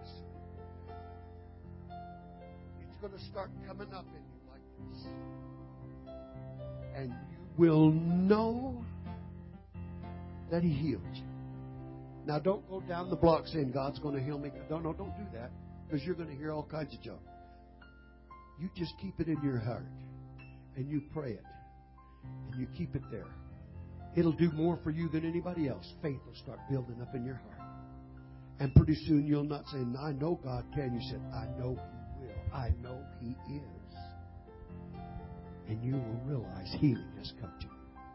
It's going to start coming up in you like this. And you will know that He healed you. Now, don't go down the block saying, God's going to heal me. No, don't do that. Because you're going to hear all kinds of junk. You just keep it in your heart. And you pray it. And you keep it there. It'll do more for you than anybody else. Faith will start building up in your heart. And pretty soon you'll not say, I know God can. You said, I know He will. I know He is. And you will realize healing has come to you.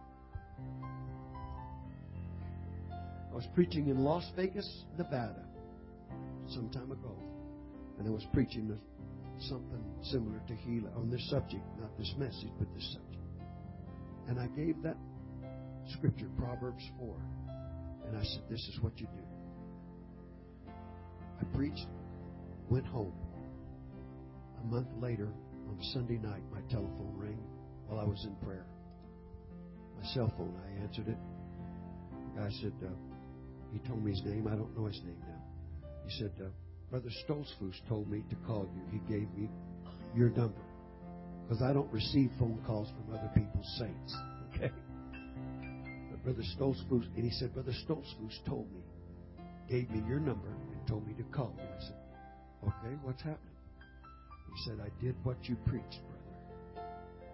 I was preaching in Las Vegas, Nevada, some time ago. And I was preaching something similar to healing on this subject. Not this message, but this subject. And I gave that scripture, Proverbs 4. And I said, this is what you do. I preached, went home. A month later, on a Sunday night, my telephone rang while I was in prayer. My cell phone, I answered it. The guy said, he told me his name. I don't know his name now. He said, Brother Stoltzfus told me to call you. He gave me your number. Because I don't receive phone calls from other people's saints. Okay? Brother Stoltzfus, and he said, Brother Stoltzfus told me, gave me your number and told me to call you. I said, okay, what's happening? He said, I did what you preached, brother.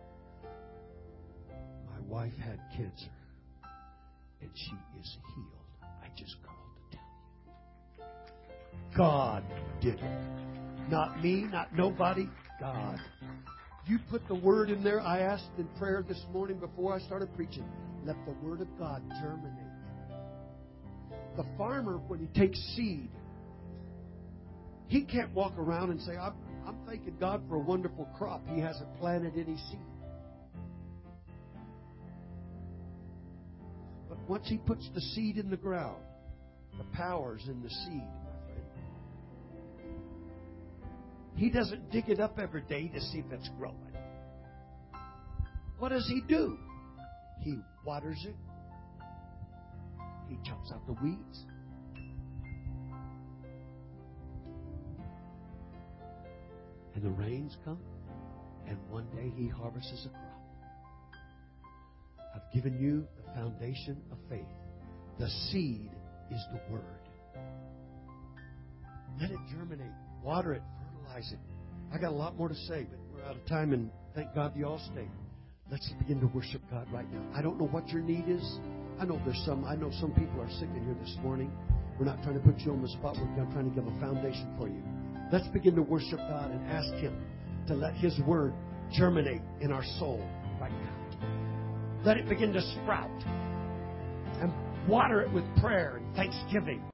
My wife had cancer, and she is healed. I just called to tell you. God did it. Not me, not nobody, God. You put the Word in there. I asked in prayer this morning before I started preaching, let the Word of God germinate. The farmer, when he takes seed, he can't walk around and say, I'm thanking God for a wonderful crop. He hasn't planted any seed. But once he puts the seed in the ground, the power's in the seed, my friend. He doesn't dig it up every day to see if it's growing. What does he do? He waters it. He chops out the weeds. And the rains come, and one day He harvests a crop. I've given you the foundation of faith. The seed is the Word. Let it germinate. Water it. Fertilize it. I got a lot more to say, but we're out of time, and thank God you all stayed. Let's begin to worship God right now. I don't know what your need is. I know some people are sick in here this morning. We're not trying to put you on the spot. We're trying to give a foundation for you. Let's begin to worship God and ask Him to let His Word germinate in our soul right now. Let it begin to sprout. And water it with prayer and thanksgiving.